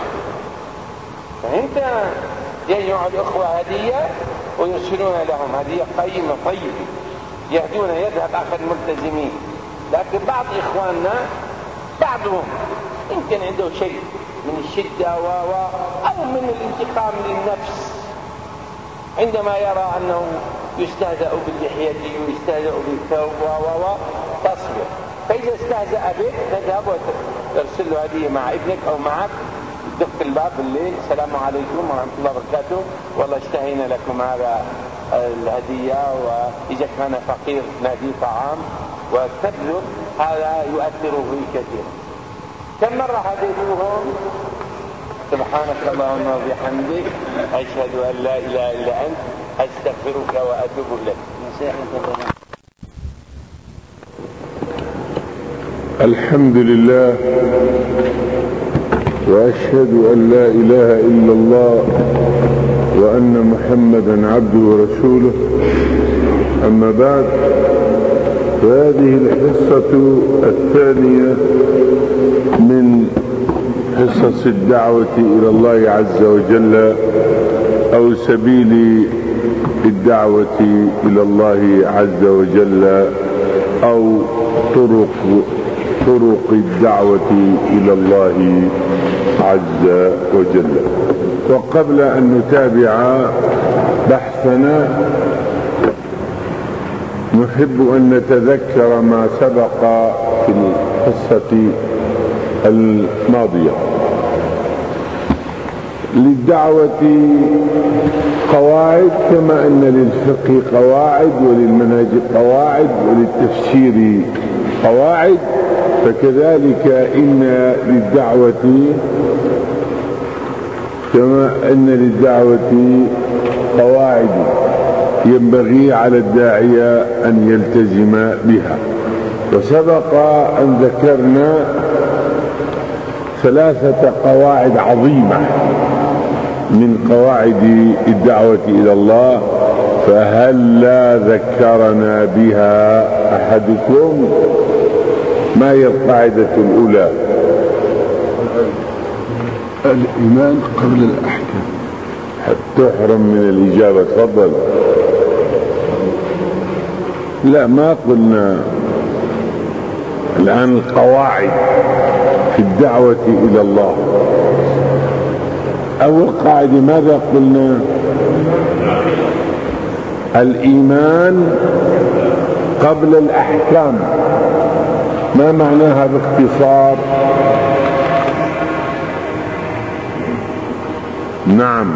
فأنت يجمع الأخوة هدية ويرسلون لهم هدية قيمة طيبة يهدون يذهب أخذ الملتزمين. لكن بعض إخواننا بعضهم يمكن عنده شيء من الشدة و... و... أو من الانتقام للنفس، عندما يرى أنه يستهزأ باللحية ويستهزأ بالثوب و... و... و... تصبر. فإذا استهزأ بك تذهب وترسل له هدية مع ابنك أو معك، دق الباب بالليل، السلام عليكم ورحمة الله وبركاته، والله اشتهينا لكم هذا الهدية، وإذا كان فقير نادي طعام، وتبذل. هذا يؤثر فيه كثيرا. كم مرة هديتوهم؟ سبحانك اللهم وبحمدك أشهد أن لا إله إلا أنت أستغفرك وأتوب إليك. الحمد لله وأشهد أن لا إله إلا الله وأن محمدا عبده ورسوله. أما بعد، فهذه الحصة الثانية من حصص الدعوة إلى الله عز وجل، أو سبيل الدعوة إلى الله عز وجل، أو طرق طرق الدعوة إلى الله عز وجل. وقبل أن نتابع بحثنا نحب أن نتذكر ما سبق في القصة الماضية. للدعوة قواعد، كما أن للفقه قواعد وللمنهج قواعد وللتفسير قواعد، فكذلك إن للدعوة كما أن للدعوة قواعد ينبغي على الداعية أن يلتزم بها. وسبق أن ذكرنا ثلاثة قواعد عظيمة من قواعد الدعوة إلى الله، فهل لا ذكرنا بها أحدكم؟ ما هي القاعدة الأولى؟ الإيمان قبل الأحكام. حتى تحرم من الإجابة. تفضل. لا، ما قلنا. الآن القواعد في الدعوة إلى الله. أول قاعدة ماذا قلنا؟ الإيمان قبل الأحكام. ما معناها باختصار؟ نعم،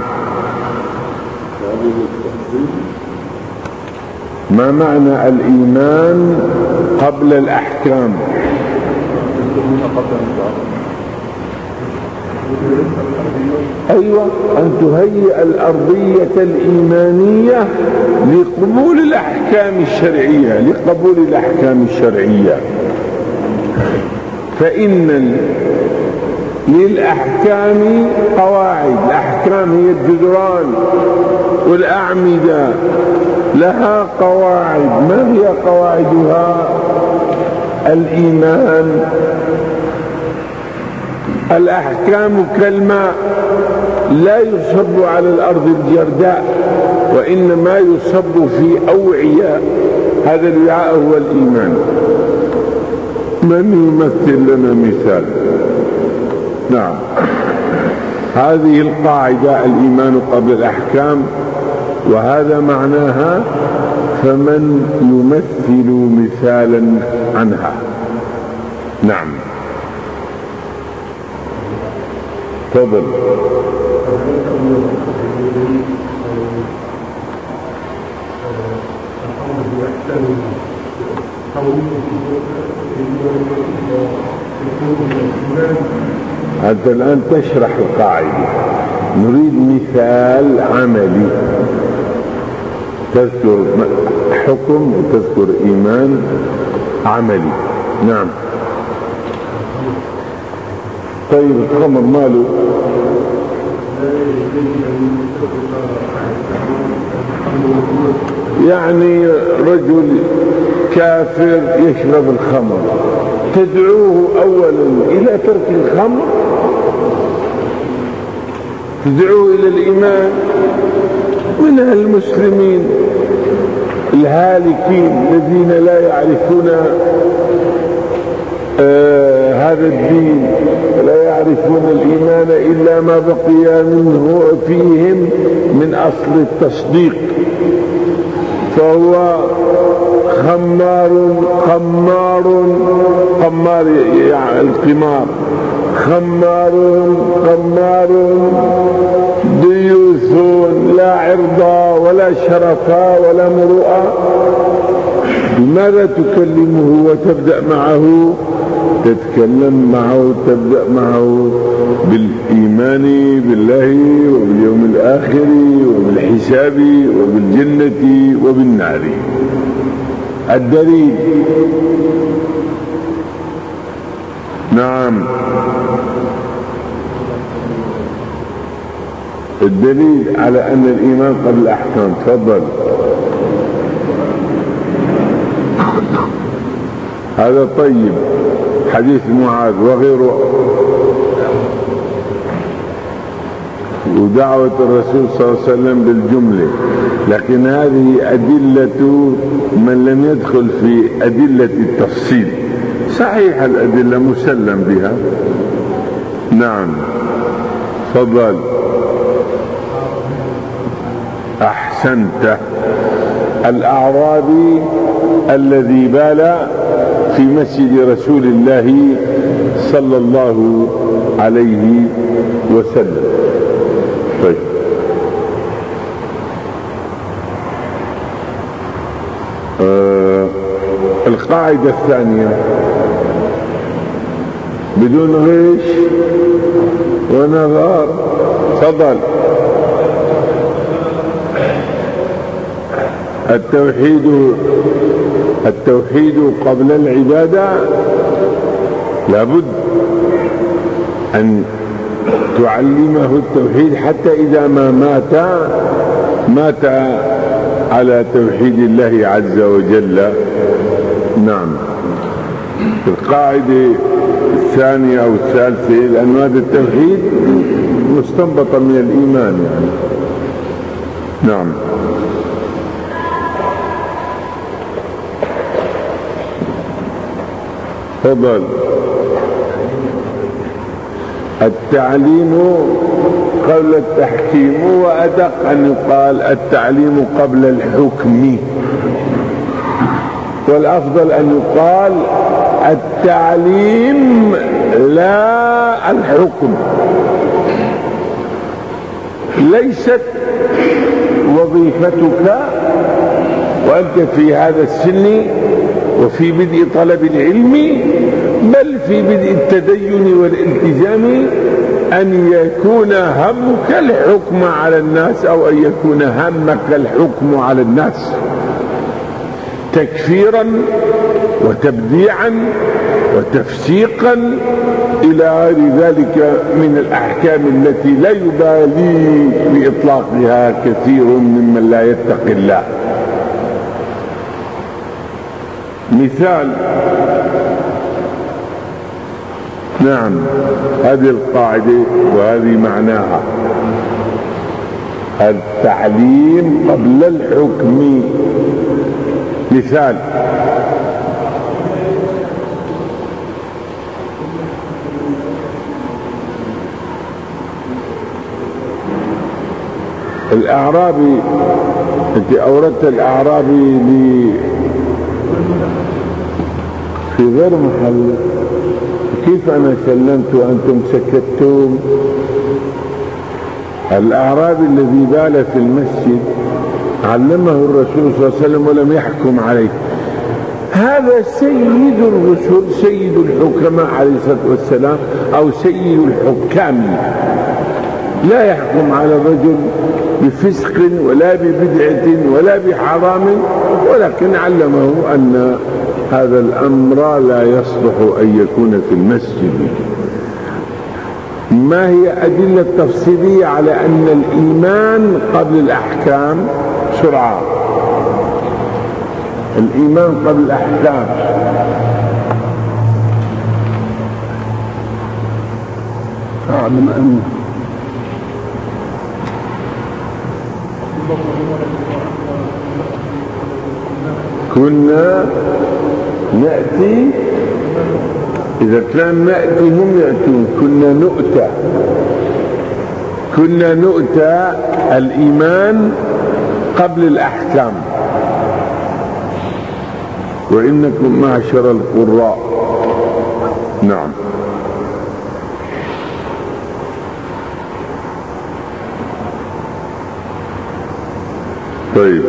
ما معنى الإيمان قبل الأحكام؟ أيوة، أن تهيئ الأرضية الإيمانية لقبول الأحكام الشرعية لقبول الأحكام الشرعية فإن للأحكام قواعد. الأحكام هي الجدران والأعمدة، لها قواعد. ما هي قواعدها؟ الإيمان. الأحكام كالماء لا يصب على الأرض الجرداء، وإنما يصب في أوعية. هذا الوعاء هو الإيمان. من يمثل لنا مثال؟ نعم، هذه القاعدة الإيمان قبل الأحكام، وهذا معناها. فمن يمثل مثالا عنها؟ نعم، تفضل. أنت الآن تشرح القاعدة، نريد مثال عملي. تذكر حكم وتذكر إيمان عملي. نعم. طيب الخمر ماله؟ يعني رجل كافر يشرب الخمر، تدعوه أولا إلى ترك الخمر، تدعوه إلى الإيمان. من المسلمين الهالكين الذين لا يعرفون آه هذا الدين، لا يعرفون الإيمان إلا ما بقي منه فيهم من أصل التصديق، فهو خمار خمار خمار يعني القمار، خمار خمار ديوث، لا عرضا ولا شرفا ولا مروءة. لماذا تكلمه وتبدأ معه؟ تتكلم معه تبدأ معه بالإيمان بالله وباليوم الآخر وبالحساب وبالجنة وبالنار. الدليل. نعم، الدليل على أن الإيمان قبل الأحكام. تفضل. هذا طيب، حديث معاذ وغيره، ودعوة الرسول صلى الله عليه وسلم بالجملة. لكن هذه أدلة من لم يدخل في أدلة التفصيل. صحيح الأدلة مسلم بها. نعم، تفضل. أحسنت. الأعرابي الذي بال في مسجد رسول الله صلى الله عليه وسلم. طيب، آه القاعدة الثانية بدون غش ونظر. تفضل. التوحيد التوحيد قبل العبادة لابد أن تعلمه التوحيد حتى إذا ما مات مات على توحيد الله عز وجل. نعم. القاعدة الثانية أو الثالثة لأن هذا التوحيد مستنبط من الإيمان يعني. نعم. تفضل. التعليم قبل التحكيم، وأدق أن يقال التعليم قبل الحكم، والأفضل أن يقال التعليم لا الحكم. ليست وظيفتك وأنت في هذا السن وفي بدء طلب العلم، بل في بدء التدين والالتزام، أن يكون همك الحكم على الناس أو أن يكون همك الحكم على الناس تكفيرا وتبديعا وتفسيقا إلى غير ذلك من الأحكام التي لا يبالي بإطلاقها كثير ممن لا يتقي الله. مثال، نعم هذه القاعدة وهذه معناها التعليم قبل الحكم. مثال، الأعرابي، أنت أوردت الأعرابي لي في غير محل، كيف أنا سلمت وأنتم سكتتم؟ الأعرابي الذي بال في المسجد علمه الرسول صلى الله عليه وسلم ولم يحكم عليه. هذا سيد الرسل، سيد الحكماء عليه الصلاة والسلام، أو سيد الحكام، لا يحكم على الرجل بفسق ولا ببدعة ولا بحرام، ولكن علمه أن هذا الأمر لا يصلح أن يكون في المسجد. ما هي أدلة تفصيلية على أن الإيمان قبل الأحكام؟ سرعة، الإيمان قبل الأحكام. أعلم أن كنا نأتي، إذا كان نأتي هم يأتون، كنا نؤتى، كنا نؤتى الإيمان قبل الأحكام. وإنكم معشر القراء، نعم. طيب،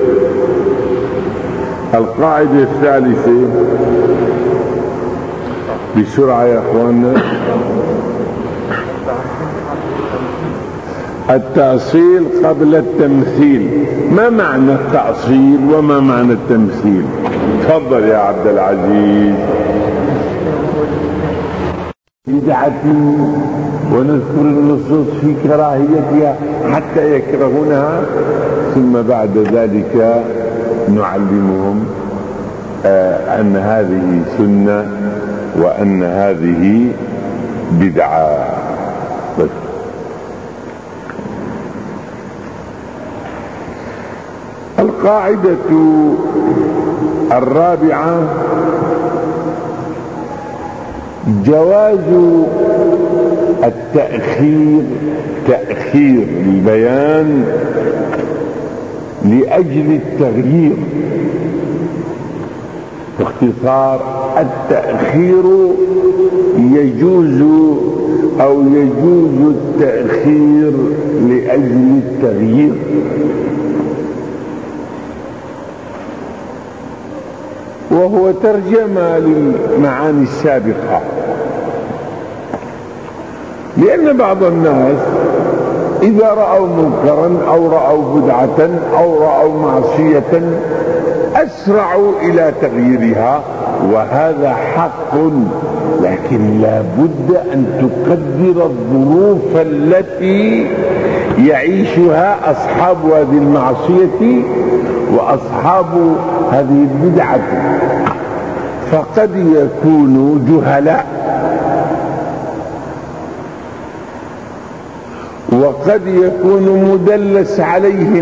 القاعدة الثالثة بسرعة يا أخواننا، التأصيل قبل التمثيل. ما معنى التأصيل وما معنى التمثيل؟ تفضل يا عبد العزيز. بدعتي ونذكر النصوص في كراهيتها حتى يكرهونها، ثم بعد ذلك نعلمهم آه أن هذه سنة وأن هذه بدعة. بس القاعدة الرابعة جواز التأخير، تأخير البيان لأجل التغيير. باختصار، التأخير يجوز أو يجوز التأخير لأجل التغيير. وهو ترجمة للمعاني السابقة، لأن بعض الناس إذا رأوا منكرا أو رأوا بدعة أو رأوا معصية أسرعوا إلى تغييرها، وهذا حق، لكن لا بد أن تقدر الظروف التي يعيشها أصحاب هذه المعصية وأصحاب هذه البدعة. فقد يكونوا جهلاء، وقد يكون مدلس عليهم،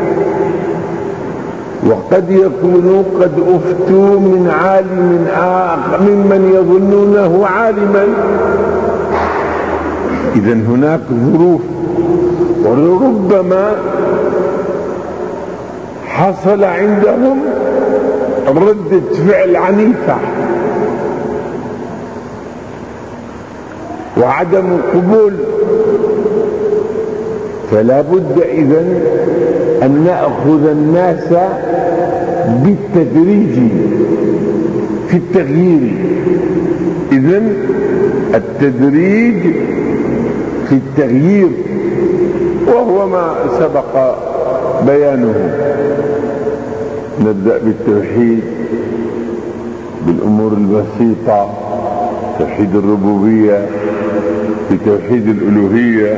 وقد يكونوا قد أفتوا من عالم آخر ممن يظنونه عالما. إذا هناك ظروف، وربما حصل عندهم ردة فعل عنيفة وعدم قبول، فلا بد إذن أن نأخذ الناس بالتدريج في التغيير. إذن التدريج في التغيير، وهو ما سبق بيانه. نبدأ بالتوحيد، بالأمور البسيطة، توحيد الربوبية، بتوحيد الألوهية.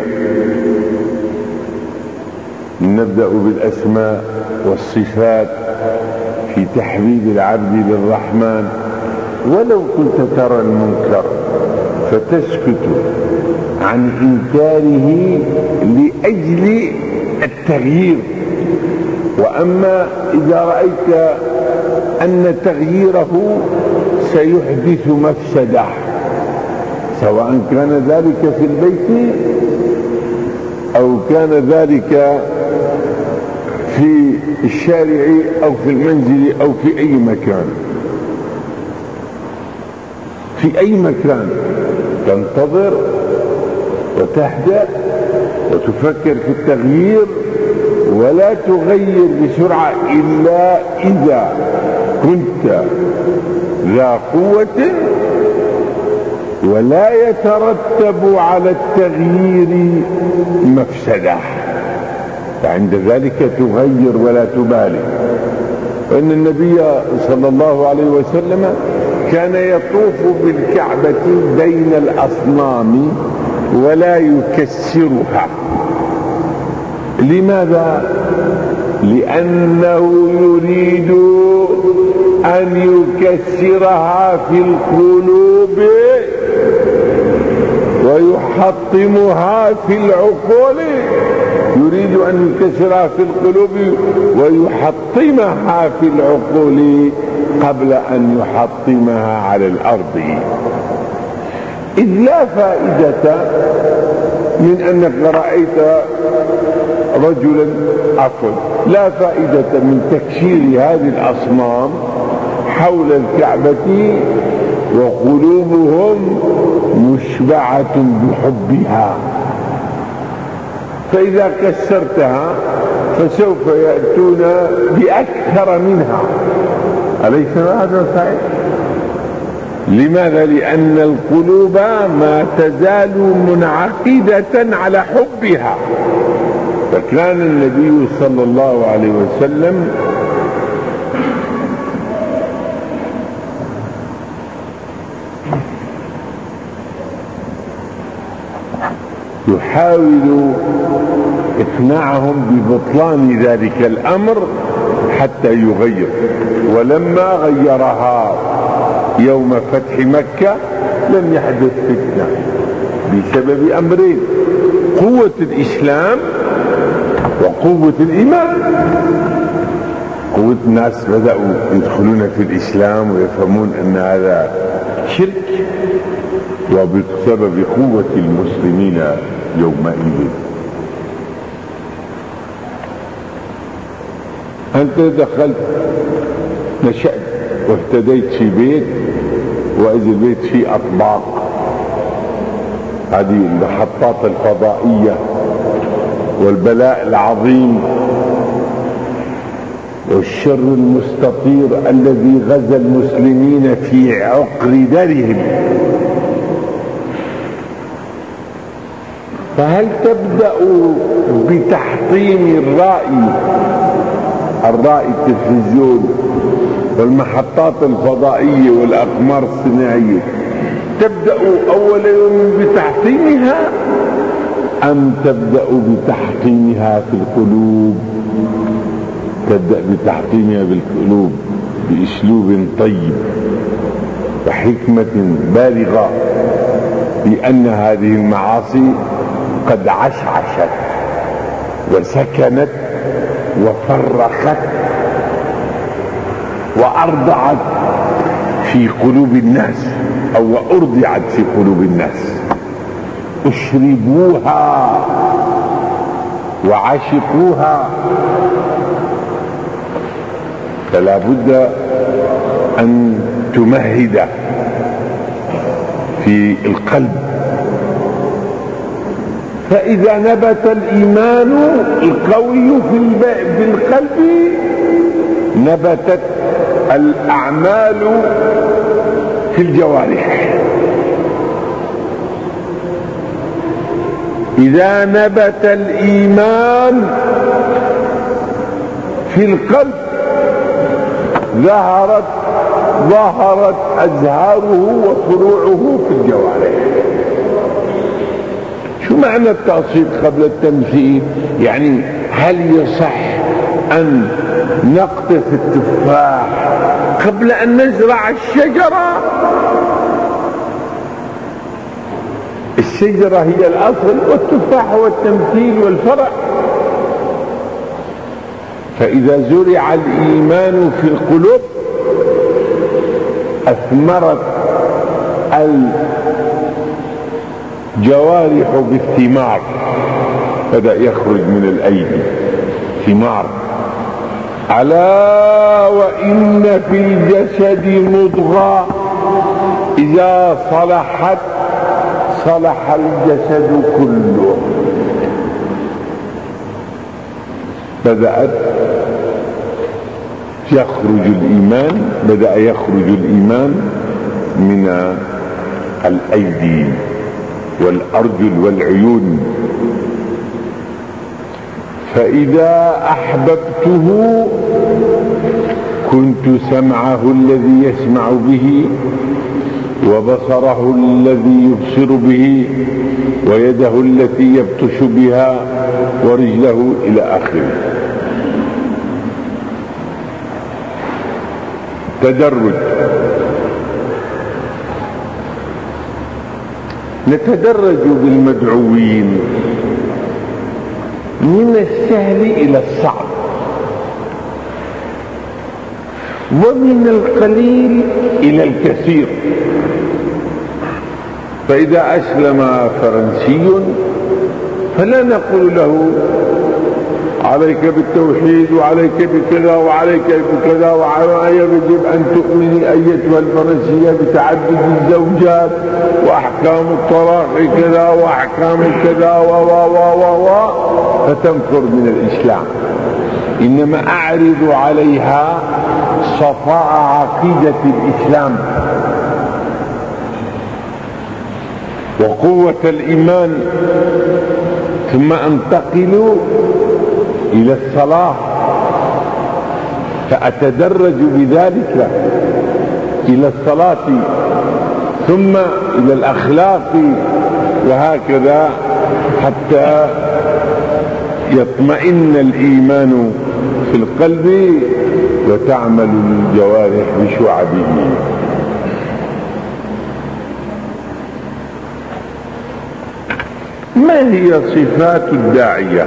نبدأ بالأسماء والصفات في تحبيب العبد للرحمن. ولو كنت ترى المنكر فتسكت عن إنكاره لأجل التغيير، وأما إذا رأيت أن تغييره سيحدث مفسدة، سواء كان ذلك في البيت أو كان ذلك في الشارع أو في المنزل أو في أي مكان، في أي مكان تنتظر وتهدأ وتفكر في التغيير، ولا تغير بسرعة إلا إذا كنت ذا قوة ولا يترتب على التغيير مفسدة، فعند ذلك تغير ولا تبالي. وإن النبي صلى الله عليه وسلم كان يطوف بالكعبة بين الأصنام ولا يكسرها. لماذا؟ لأنه يريد أن يكسرها في القلوب ويحطمها في العقول، يريد أن يكسرها في القلوب ويحطمها في العقول قبل أن يحطمها على الأرض. إذ لا فائدة من أنك رأيت رجلا عفوا لا فائدة من تكسير هذه الأصنام حول الكعبة وقلوبهم مشبعة بحبها، فإذا كسرتها فسوف يأتون بأكثر منها. أليس هذا صحيح؟ لماذا؟ لأن القلوب ما تزال منعقدة على حبها. فكان النبي صلى الله عليه وسلم يحاول إقناعهم ببطلان ذلك الأمر حتى يغير. ولما غيرها يوم فتح مكة لم يحدث فتنة بسبب أمرين: قوة الإسلام وقوة الإيمان. قوة الناس بدأوا يدخلون في الإسلام ويفهمون أن هذا شرك، وبسبب قوة المسلمين يومئذ. أنت دخلت نشأت واهتديت في بيت، وإذا البيت فيه أطباق، هذه المحطات الفضائية والبلاء العظيم والشر المستطير الذي غزا المسلمين في عقر دارهم. فهل تبدأ بتحطيم الرأي الرأي التلفزيون والمحطات الفضائية والأقمار الصناعية، تبدأ أول يوم بتحطيمها أم تبدأ بتحطيمها في القلوب؟ تبدأ بتحطيمها بالقلوب بأسلوب طيب وحكمة بالغة، لأن هذه المعاصي قد عشعشت وسكنت وفرخت وأرضعت في قلوب الناس، أو أرضعت في قلوب الناس، اشربوها وعشقوها. فلا بد أن تمهد في القلب. فإذا نبت الإيمان القوي في القلب نبتت الأعمال في الجوارح. إذا نبت الإيمان في القلب ظهرت ظهرت أزهاره وفروعه في الجوارح. شو معنى التقسيط قبل التمثيل؟ يعني هل يصح أن نقطف التفاح قبل أن نزرع الشجرة؟ الشجرة هي الأصل والتفاح هو التمثيل والفرع. فإذا زرع الإيمان في القلوب أثمرت الجوارح بالثمار، بدأ يخرج من الأيدي ثمار. ألا وإن في الجسد مضغة إذا صلحت صلح الجسد كله. بدأت يخرج الإيمان بدأ يخرج الإيمان من الأيدي والأرجل والعيون. فإذا أحببته كنت سمعه الذي يسمع به وبصره الذي يبصر به ويده التي يبطش بها ورجله إلى آخره. تدرج. نتدرج بالمدعوين من السهل إلى الصعب، ومن القليل إلى الكثير. فإذا أسلم فرنسي فلا نقول له عليك بالتوحيد وعليك بكذا وعليك بكذا ويجب أن تؤمني أيتها الفرنسية بتعدد الزوجات وأحكام الطلاق كذا وأحكام كذا و و و و فتنفر من الإسلام. إنما أعرض عليها صفاء عقيدة الإسلام وقوة الإيمان، ثم أنتقل إلى الصلاة فأتدرج بذلك إلى الصلاة ثم إلى الأخلاق، وهكذا حتى يطمئن الإيمان في القلب وتعمل الجوارح بشعبه. ما هي صفات الداعية؟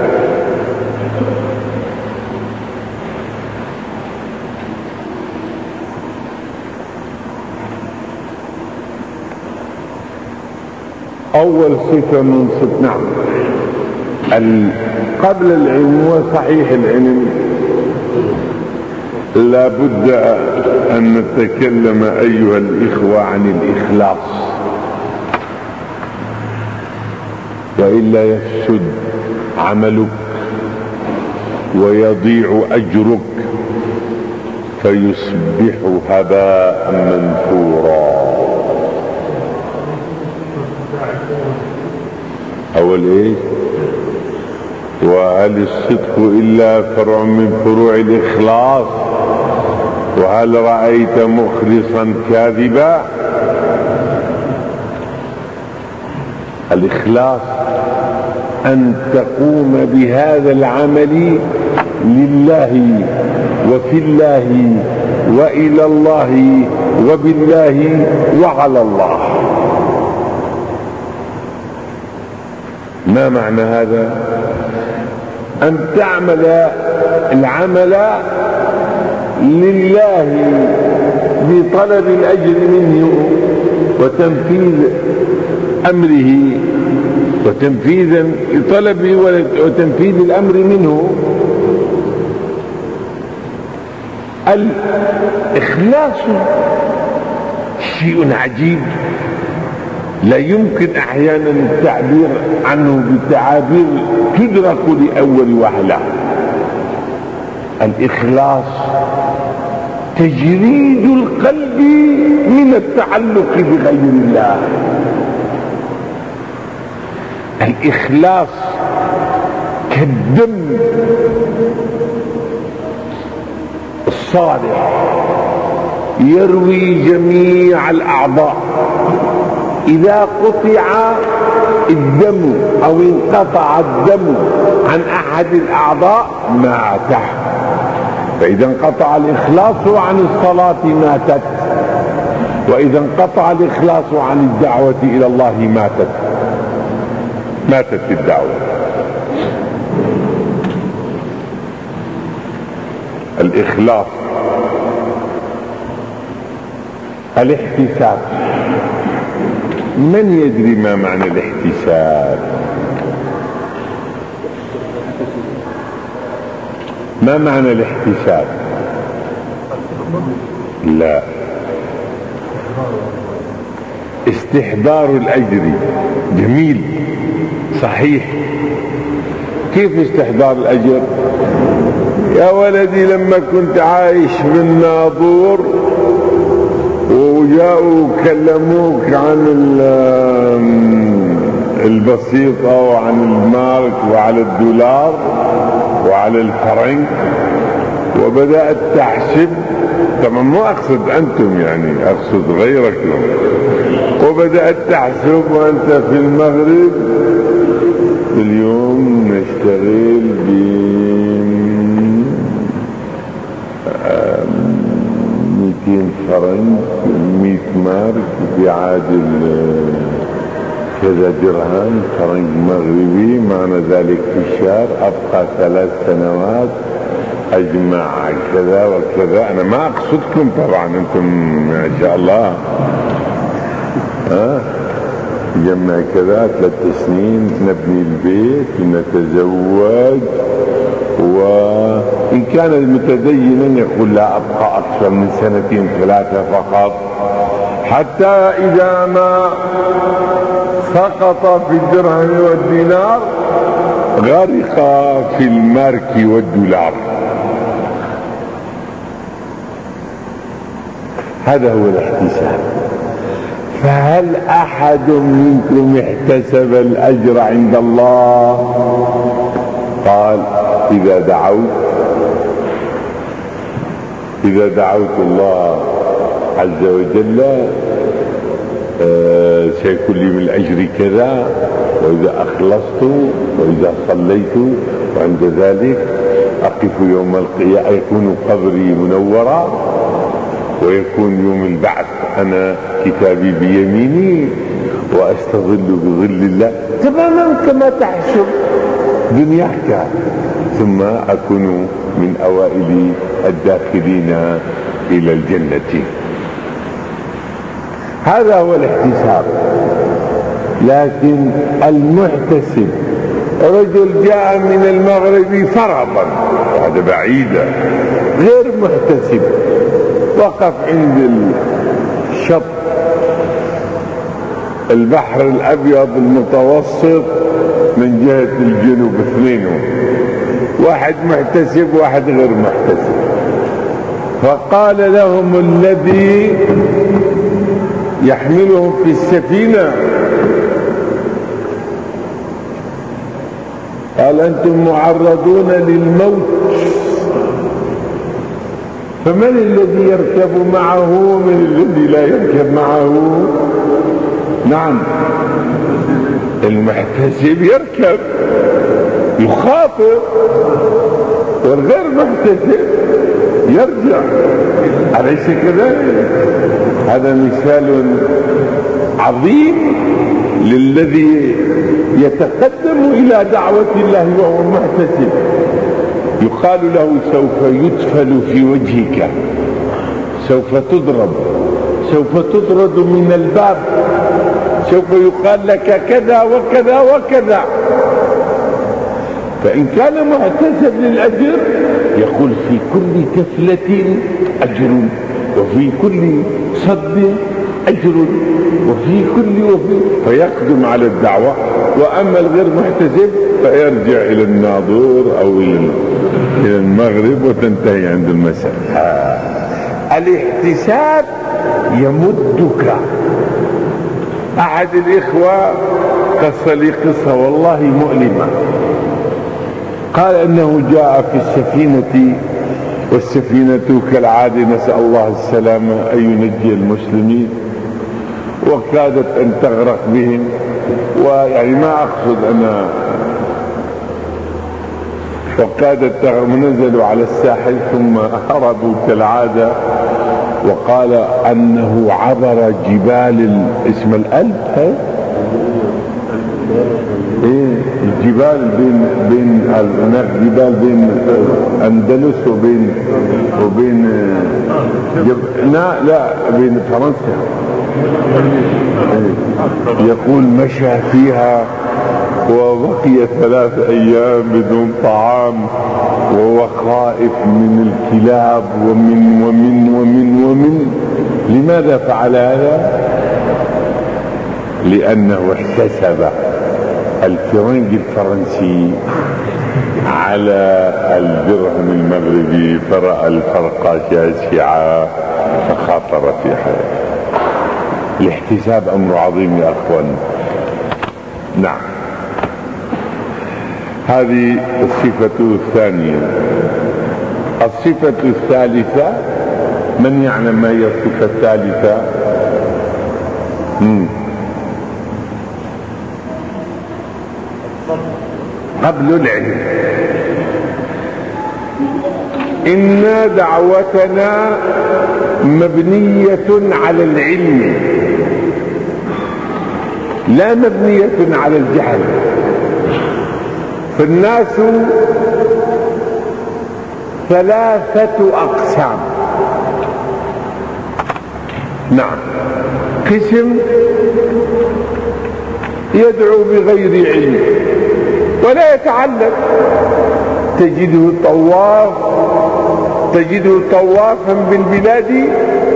أول صفة من صفات نعم قبل العلم وصحيح العلم لا بد أن نتكلم أيها الإخوة عن الإخلاص، وإلا يفسد عملك ويضيع أجرك فيصبح هباء منثورا. أول إيه؟ وهل الصدق إلا فرع من فروع الإخلاص؟ وهل رأيت مخلصا كاذبا؟ الإخلاص أن تقوم بهذا العمل لله وفي الله وإلى الله وبالله وعلى الله. ما معنى هذا؟ أن تعمل العمل لله بطلب الأجر منه وتنفيذ أمره وتنفيذا لطلبه وتنفيذ الأمر منه. الإخلاص شيء عجيب لا يمكن أحيانا التعبير عنه بالتعابير تدرك لأول وهلة. الإخلاص تجريد القلب من التعلق بغير الله. الإخلاص كالدم الصالح يروي جميع الأعضاء. إذا قطع الدم أو انقطع الدم عن أحد الأعضاء مات. فإذا انقطع الإخلاص عن الصلاة ماتت، وإذا انقطع الإخلاص عن الدعوة إلى الله ماتت ماتت الدعوة. الإخلاص. الاحتساب. من يدري ما معنى الاحتساب؟ ما معنى الاحتساب؟ لا، استحضار الأجر. جميل، صحيح. كيف استحضار الأجر؟ يا ولدي لما كنت عايش بالناظور وجاءوا كلموك عن البسيطة وعن المارك وعلى الدولار وعلى الفرنك وبدأت تحسب، طبعا مو أقصد أنتم يعني، أقصد غيركم، وبدأت تحسب وأنت في المغرب في اليوم نشتغل ب مئتين فرنك، مئة مارك بيعادل كذا درهم فرنك مغربي. معنى ذلك في الشهر أبقى ثلاث سنوات أجمع كذا وكذا. أنا ما أقصدكم طبعا، أنتم ما شاء الله ها جمع كذا ثلاث سنين نبني البيت ونتزوج. وإن كان متدينا يقول لا أبقى أكثر من سنتين ثلاثة فقط، حتى إذا ما سقط في الدرهم والدينار غرق في المارك والدولار. هذا هو الاحتساب. فهل أحد منكم احتسب الأجر عند الله؟ قال إذا دعوت إذا دعوت الله عز وجل آه سيكون لي من الأجر كذا، وإذا أخلصت وإذا صليت وعند ذلك أقف يوم القيامة يكون قبري منورا، ويكون يوم البعث أنا كتابي بيميني وأستظل بظل الله تماما كما تحسب دنياك، ثم أكون من أوائل الداخلين إلى الجنة. هذا هو الاحتساب. لكن المحتسب رجل جاء من المغرب فرضا، هذا بعيدا، غير محتسب، وقف عند الشط البحر الأبيض المتوسط من جهة الجنوب، اثنينهم، واحد محتسب واحد غير محتسب. فقال لهم الذي يحملهم في السفينة، قال أنتم معرضون للموت، فمن الذي يركب معه من الذي لا يركب معه؟ نعم، المحتسب يركب يخاطر، والغير محتسب يرجع. أليس كذلك؟ هذا مثال عظيم للذي يتقدم إلى دعوة الله وهو محتسب. يقال له سوف يدفل في وجهك، سوف تضرب، سوف تطرد من الباب، سوف يقال لك كذا وكذا وكذا. فإن كان محتسب للأجر يقول في كل كفلة أجر، وفي كل صد أجر، وفي كل وفي، فيقدم على الدعوة. وأما الغير محتسب فيرجع إلى الناظور أو إلى المغرب وتنتهي عند المساء. الاحتساب يمدك. أحد الإخوة قص لي قصة والله مؤلمة. قال انه جاء في السفينة، والسفينة كالعادة نسأل الله السلامة ان ينجي المسلمين، وكادت ان تغرق بهم، ويعني ما اقصد انا، وكادت تغرق، نزلوا على الساحل ثم هربوا كالعادة. وقال انه عبر جبال اسم الألب، ايه الجبال بين بين هناك جبال بين اندلس وبين وبين جب... لا لا بين فرنسا. إيه. يقول مشى فيها وبقي ثلاث ايام بدون طعام، وهو خائف من الكلاب ومن ومن ومن ومن لماذا فعل هذا؟ لانه احتسب الفرنج الفرنسي على الدرهم المغربي، فرأى الفرق شاسعا فخاطر في حياته. الاحتساب امر عظيم يا اخوان. نعم، هذه الصفة الثانية. الصفة الثالثة، من يعلم ما هي الصفة الثالثة؟ مم. قبل العلم. إن دعوتنا مبنية على العلم لا مبنية على الجهل. فالناس ثلاثة أقسام. نعم، قسم يدعو بغير علم ولا يتعلم، تجده طواف تجده طوافا بالبلاد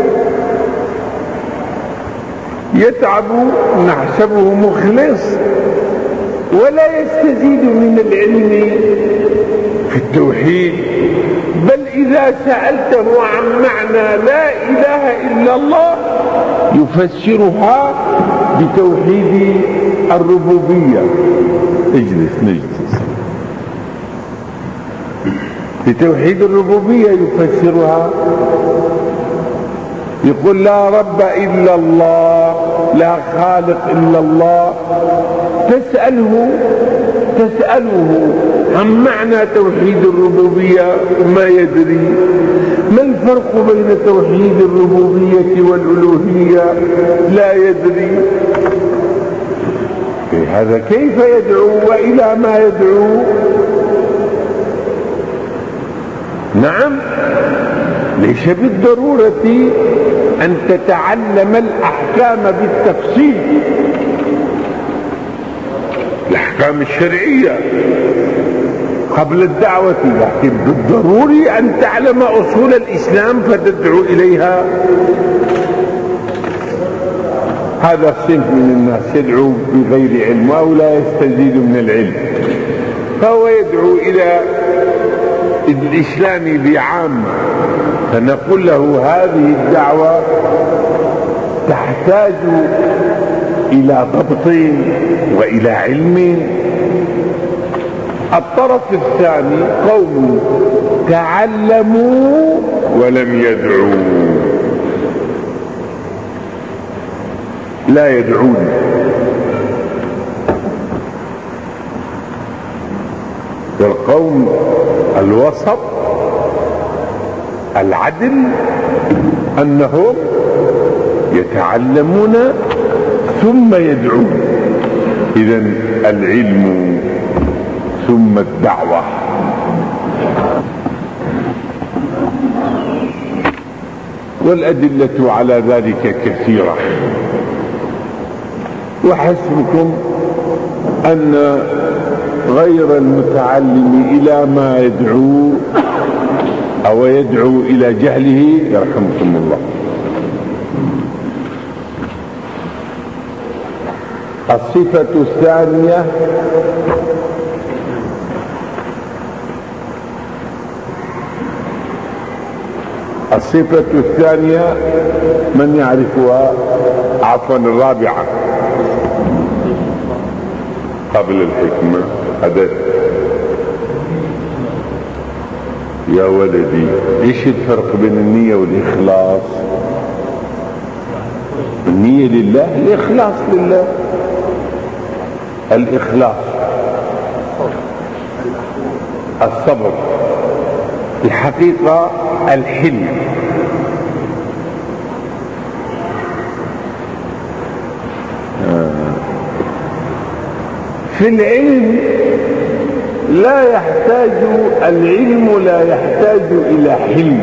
يتعب، نحسبه مخلص ولا يستزيد من العلم في التوحيد، بل إذا سألته عن معنى لا إله إلا الله يفسرها بتوحيد الربوبية. اجلس نجلس. بتوحيد الربوبية يفسرها، يقول لا رب إلا الله، لا خالق إلا الله. تسأله تسأله عن معنى توحيد الربوبية وما يدري. ما الفرق بين توحيد الربوبية والألوهية؟ لا يدري. هذا كيف يدعو وإلى ما يدعو؟ نعم، ليس بالضرورة أن تتعلم الأحكام بالتفصيل، الأحكام الشرعية قبل الدعوة، لكن بالضروري أن تعلم أصول الإسلام فتدعو إليها. هذا الصنف من الناس يدعو بغير علم أو لا يستزيد من العلم، فهو يدعو إلى الإسلام بعامة، فنقول له هذه الدعوة تحتاج إلى ضبط وإلى علم. الطرف الثاني قوم تعلموا ولم يدعوا، لا يدعون. القوم الوسط العدل أنهم يتعلمون ثم يدعون. إذن العلم ثم الدعوة. والأدلة على ذلك كثيرة، وحسبكم أن غير المتعلم إلى ما يدعو أو يدعو إلى جهله يرحمكم الله. الصفة الثانية الصفة الثانية من يعرفها؟ عفوا الرابعة. قبل الحكمة حدث. يا ولدي ايش الفرق بين النية والإخلاص؟ النية لله، الإخلاص لله. الإخلاص الصبر، الحقيقة الحلم. في العلم لا يحتاج العلم لا يحتاج إلى حلم،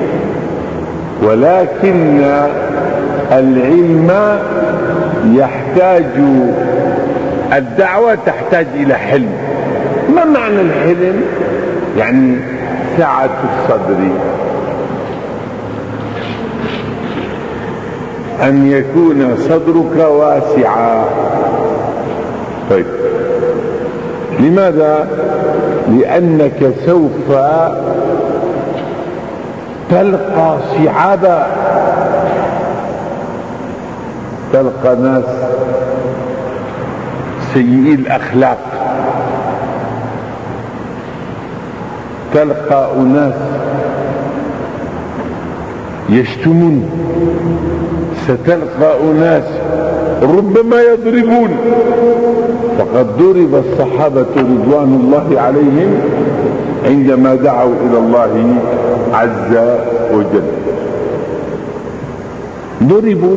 ولكن العلم يحتاج، الدعوة تحتاج إلى حلم. ما معنى الحلم؟ يعني سعة الصدر، أن يكون صدرك واسعا. طيب لماذا؟ لأنك سوف تلقى صعابا، تلقى ناس سيئي الأخلاق، تلقى أناس يشتمون، ستلقى أناس ربما يضربون. فقد ضرب الصحابة رضوان الله عليهم عندما دعوا إلى الله عز وجل، ضربوا.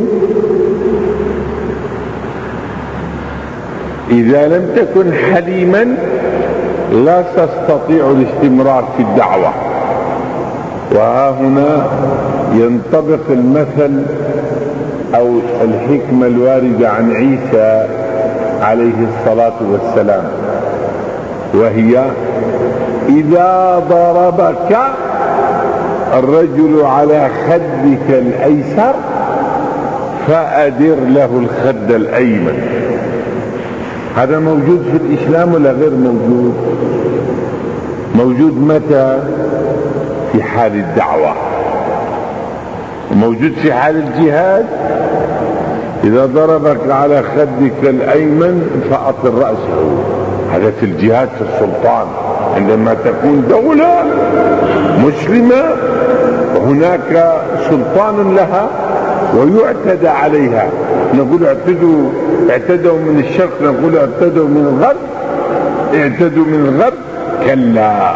إذا لم تكن حليما لا تستطيع الاستمرار في الدعوة. وها هنا ينطبق المثل أو الحكمة الواردة عن عيسى عليه الصلاة والسلام، وهي إذا ضربك الرجل على خدك الأيسر فأدر له الخد الأيمن. هذا موجود في الإسلام ولا غير موجود؟ موجود متى؟ في حال الدعوة، وموجود في حال الجهاد. إذا ضربك على خدك الأيمن فأطر رأسه. هذا في الجهاد، في السلطان، عندما تكون دولة مسلمة وهناك سلطان لها ويعتدى عليها، نقول اعتدوا اعتدوا من الشرق، نقول اعتدوا من الغرب، اعتدوا من الغرب. كلا،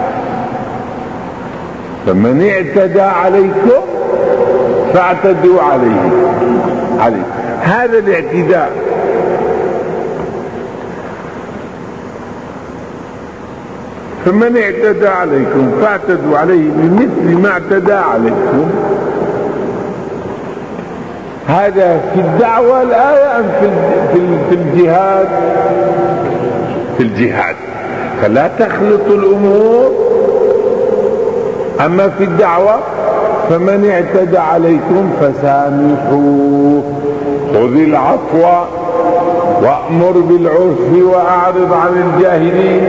فمن اعتدى عليكم فاعتدوا عليه عليه هذا الاعتداء. فمن اعتدى عليكم فاعتدوا عليه بمثل ما اعتدى عليكم. هذا في الدعوة الآية أم في الجهاد؟ في الجهاد، فلا تخلط الأمور. أما في الدعوة فمن اعتدى عليكم فسامحوه، خذ العفو وأمر بالعرف وأعرض عن الجاهلين.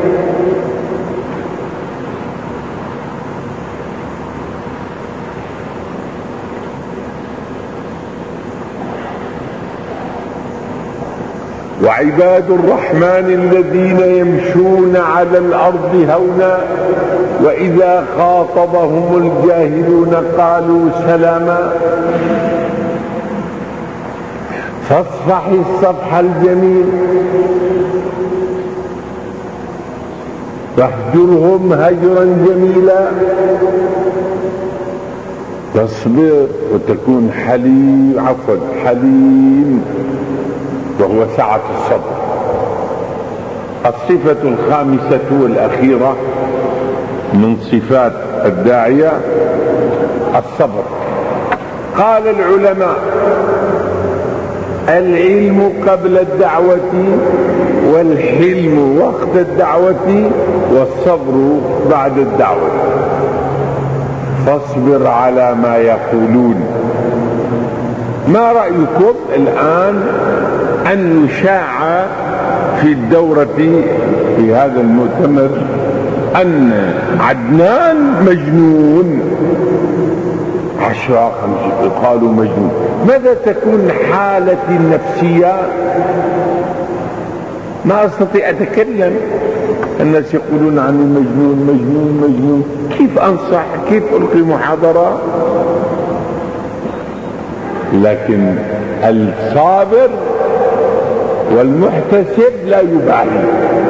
وعباد الرحمن الذين يمشون على الأرض هونا وإذا خاطبهم الجاهلون قالوا سلاما. فاصفح الصفح الجميل واهجرهم هجرا جميلا. تصبر وتكون حليم، عفوا حليم، وهو سعة الصبر. الصفة الخامسة والأخيرة من صفات الداعية الصبر. قال العلماء: العلم قبل الدعوة، والحلم وقت الدعوة، والصبر بعد الدعوة. فاصبر على ما يقولون. ما رأيكم الآن أن يشاع في الدورة في هذا المؤتمر أن عدنان مجنون؟ عشرة خمسة قالوا مجنون. ماذا تكون حالتي النفسية ما أستطيع أتكلم، الناس يقولون عني مجنون مجنون مجنون، كيف أنصح؟ كيف ألقي محاضرة؟ لكن الصابر والمحتسب لا يبالي.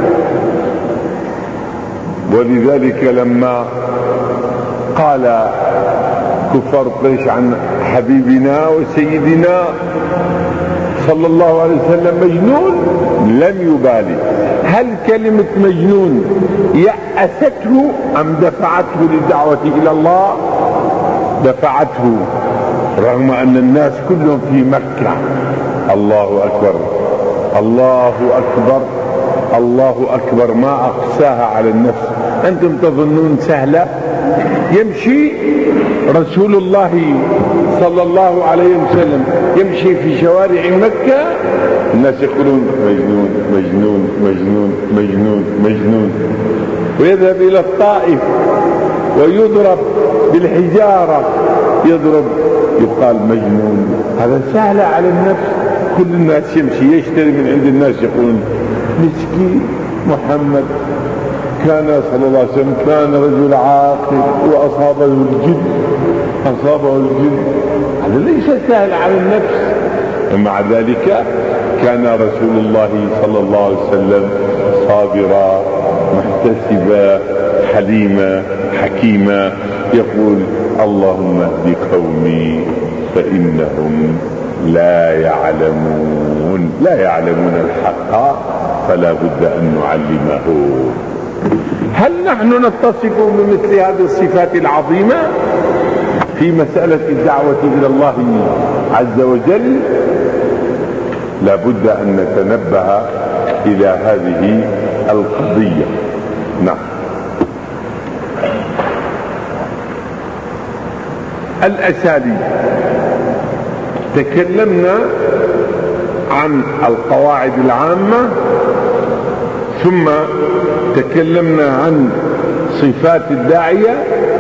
ولذلك لما قال كفار قريش عن حبيبنا وسيدنا صلى الله عليه وسلم مجنون لم يبالي. هل كلمة مجنون يأسته أم دفعته للدعوة إلى الله؟ دفعته، رغم أن الناس كلهم في مكة. الله أكبر الله أكبر الله أكبر، ما أقساها على النفس. أنتم تظنون سهلة؟ يمشي رسول الله صلى الله عليه وسلم يمشي في شوارع مكة، الناس يقولون مجنون مجنون مجنون مجنون مجنون، ويذهب إلى الطائف ويضرب بالحجارة، يضرب يقال مجنون. هذا سهل على النفس. كل الناس يمشي يشتري من عند الناس، يقولون مسكين محمد كان صلى الله عليه وسلم كان رجل عاقل وأصابه الجد أصابه الجد. هذا ليس سهل على النفس. ومع ذلك كان رسول الله صلى الله عليه وسلم صابرا محتسبا حليما حكيما، يقول اللهم اهد قومي فإنهم لا يعلمون لا يعلمون الحق فلا بد أن نعلمه. هل نحن نتصف بمثل هذه الصفات العظيمة في مسألة الدعوة إلى الله عز وجل؟ لا بد أن نتنبه إلى هذه القضية. نعم. الأساليب، تكلمنا عن القواعد العامة، ثم تكلمنا عن صفات الداعية.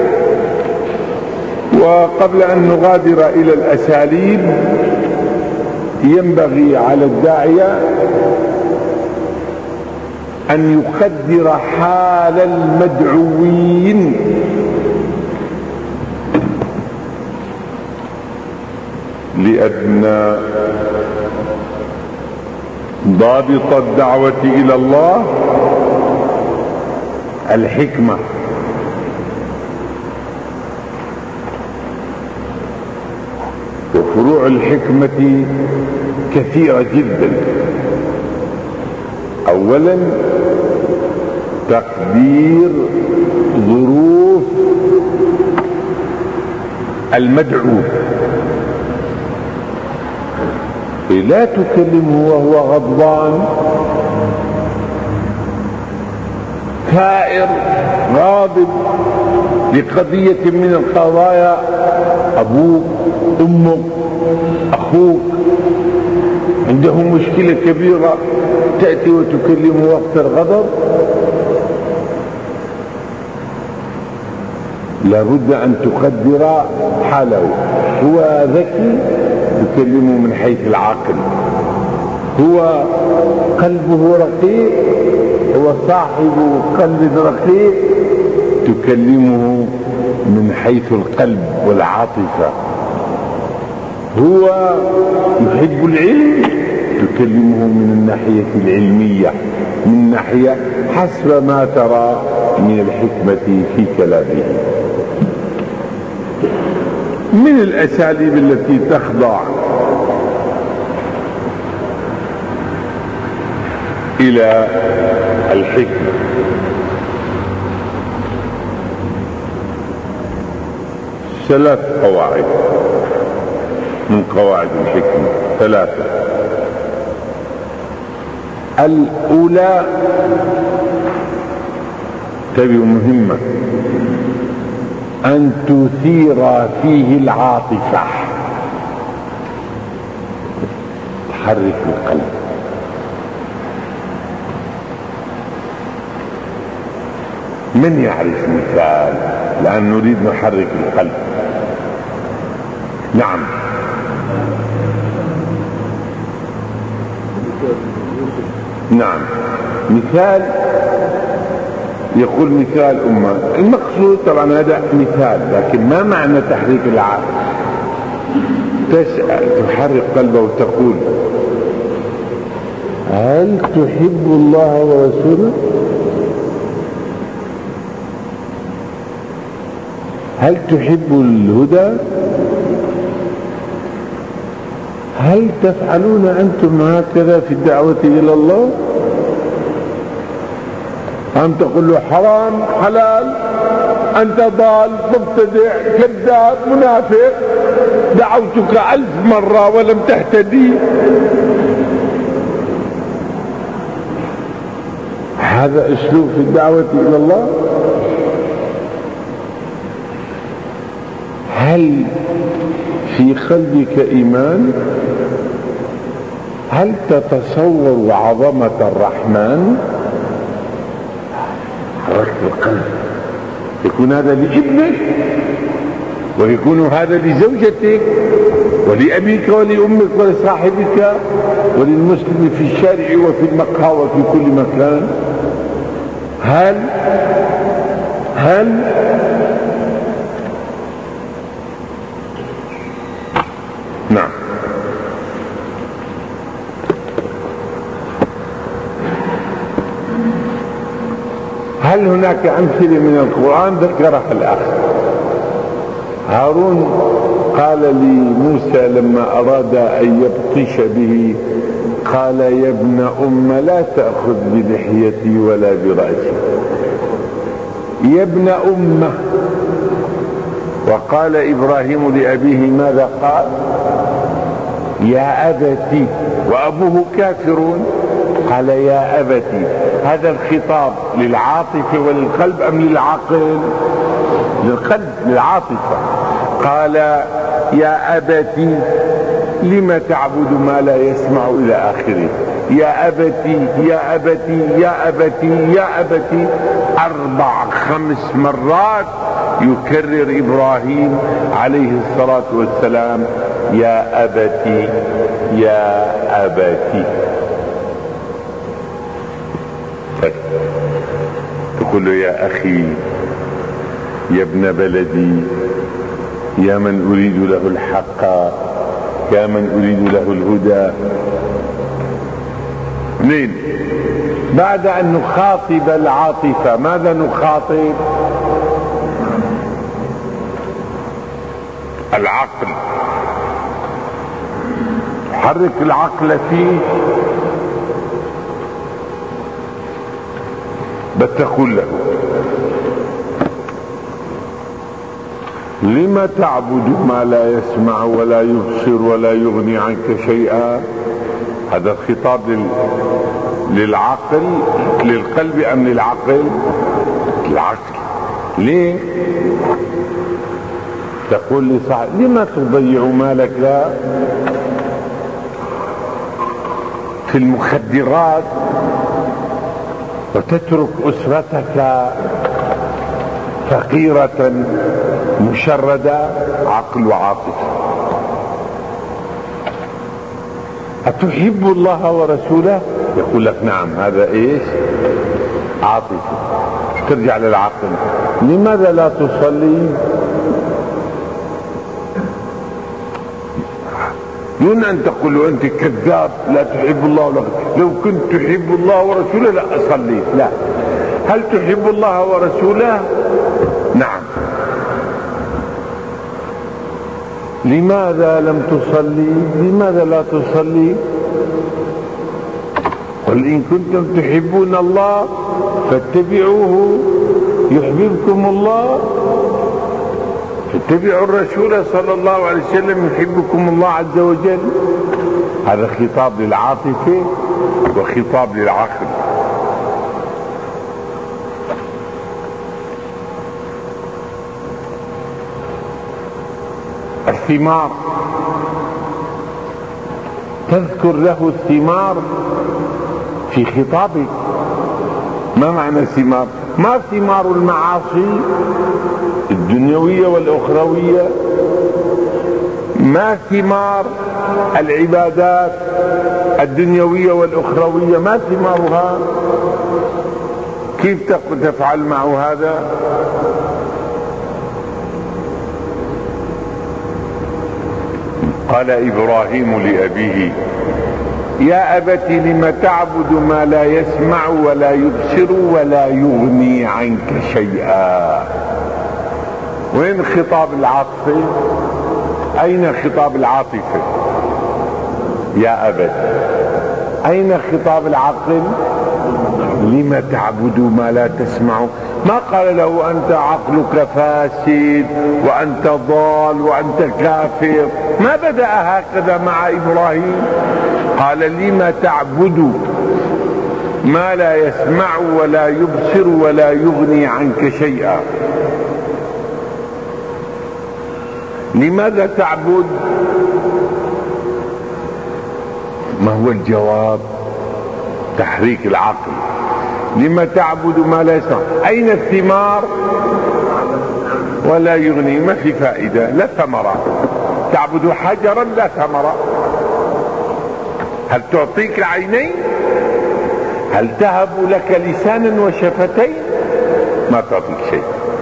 وقبل أن نغادر إلى الأساليب ينبغي على الداعية أن يقدر حال المدعوين، لأن ضابط الدعوة إلى الله الحكمة. وفروع الحكمة كثيرة جدا. أولا تقدير ظروف المدعو، لا تكلمه وهو غضبان ثائر غاضب لقضية من القضايا، أبوك أمك أخوك عنده مشكلة كبيرة، تأتي وتكلمه وقت الغضب. لابد أن تقدر حاله. هو ذكي تكلمه من حيث العقل، هو قلبه رقيق، هو صاحب قلب رقيق، تكلمه من حيث القلب والعاطفة. هو يحب العلم، تكلمه من الناحية العلمية، من ناحية حسب ما ترى من الحكمة في كلامه. من الأساليب التي تخضع إلى الحكمة ثلاث قواعد من قواعد الحكمة، ثلاثة. الأولى تبي مهمة، أن تثير فيه العاطفة، تحرك القلب. من يعرف مثال؟ لأن نريد نحرك القلب. نعم. نعم. مثال، يقول مثال أمة، المقصود طبعا هذا مثال، لكن ما معنى تحريك العقل؟ تسأل، تحرك قلبه وتقول هل تحب الله ورسوله؟ هل تحب الهدى؟ هل تفعلون أنتم هكذا في الدعوة إلى الله؟ أم تقول له حرام حلال، أنت ضال مبتدع كذاب منافق، دعوتك ألف مرة ولم تهتدي؟ هذا أسلوب في الدعوة إلى الله؟ هل في قلبك إيمان؟ هل تتصور عظمة الرحمن؟ حركة القلب، يكون هذا لابنك، ويكون هذا لزوجتك ولأبيك ولأمك ولصاحبك وللمسلم في الشارع وفي المقهى وفي كل مكان. هل هل نعم. هل هناك أمثلة من القرآن ذكرها الأخ هارون؟ قال لموسى لما أراد أن يبطش به قال يا ابن أم لا تأخذ بلحيتي ولا برأسي، يا ابن أمه. وقال إبراهيم لأبيه ماذا قال؟ يا أبتي، وأبوه كافر، قال يا أبتي. هذا الخطاب للعاطفة وللقلب أم للعقل؟ للقلب، للعاطفة. قال يا أبتي لم تعبد ما لا يسمع إلى آخره. يا أبتي يا أبتي يا أبتي يا أبتي أربع خمس مرات يكرر إبراهيم عليه الصلاة والسلام يا أبتي يا أبتي. تقول له يا أخي، يا ابن بلدي، يا من أريد له الحق، يا من أريد له الهدى. اثنين، بعد أن نخاطب العاطفة ماذا نخاطب؟ العقل. حرك العقل فيه، بتقول له لما تعبد ما لا يسمع ولا يبصر ولا يغني عنك شيئا؟ هذا الخطاب لل... للعقل، للقلب أم للعقل؟ العقل. ليه؟ تقول لي صح، لما تضيع مالك لا في المخدرات وتترك أسرتك فقيرة مشردة؟ عقل وعاطفة. أتحب الله ورسوله؟ يقول لك نعم. هذا ايش؟ عاطفة. ترجع للعقل. لماذا لا تصلي؟ دون ان تقول له انت كذاب لا تحب الله ولا، لو كنت تحب الله ورسوله لا اصلي. لا. هل تحب الله ورسوله؟ نعم. لماذا لم تصلي؟ لماذا لا تصلي؟ قل إن كنتم تحبون الله فاتبعوه يحببكم الله. اتبعوا الرسول صلى الله عليه وسلم يحبكم الله عز وجل. هذا خطاب للعاطفة وخطاب للعقل. الثمار، تذكر له الثمار في خطابك. ما معنى الثمار؟ ما ثمار المعاصي الدنيوية والأخروية، ما ثمار العبادات الدنيوية والأخروية ما ثمارها؟ كيف تفعل معه هذا؟ قال إبراهيم لأبيه يا أبت لم تعبد ما لا يسمع ولا يبصر ولا يغني عنك شيئا. وين خطاب العاطفة؟ أين خطاب العاطفة؟ يا أبت. أين خطاب العقل؟ لم تعبد ما لا تسمع. ما قال له أنت عقلك فاسد وأنت ضال وأنت كافر، ما بدأ هكذا مع إبراهيم. قال لم تعبد ما لا يسمع ولا يبصر ولا يغني عنك شيئا. لماذا تعبد؟ ما هو الجواب؟ تحريك العقل. لما تعبد ما لا يسمع؟ أين الثمار؟ ولا يغني، ما في فائدة، لا ثمرة. تعبد حجرا لا ثمرة. هل تعطيك العينين؟ هل تهب لك لسانا وشفتين؟ ما تعطيك شيء.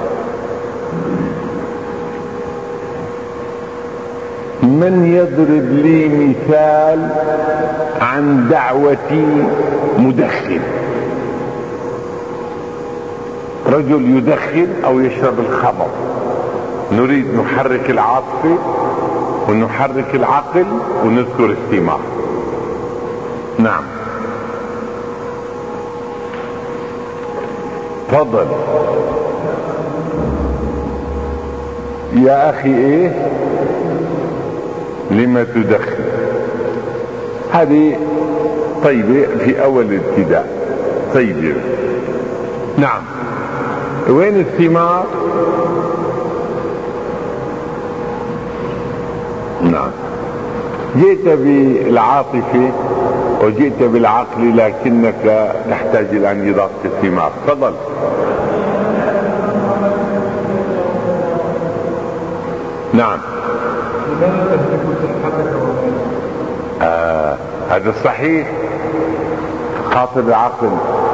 من يضرب لي مثال عن دعوة مدخن؟ رجل يدخن او يشرب الخمر. نريد نحرك العاطفة ونحرك العقل ونذكر الثمار. نعم تفضل يا اخي. ايه لما تدخن؟ هذه طيبة في اول الابتداء، طيبة. نعم وين الثمار؟ نعم جئت بالعاطفة وجئت بالعقل، لكنك تحتاج الى ان اضافة الثمار. تفضل. نعم آه هذا صحيح. خاطب العقل.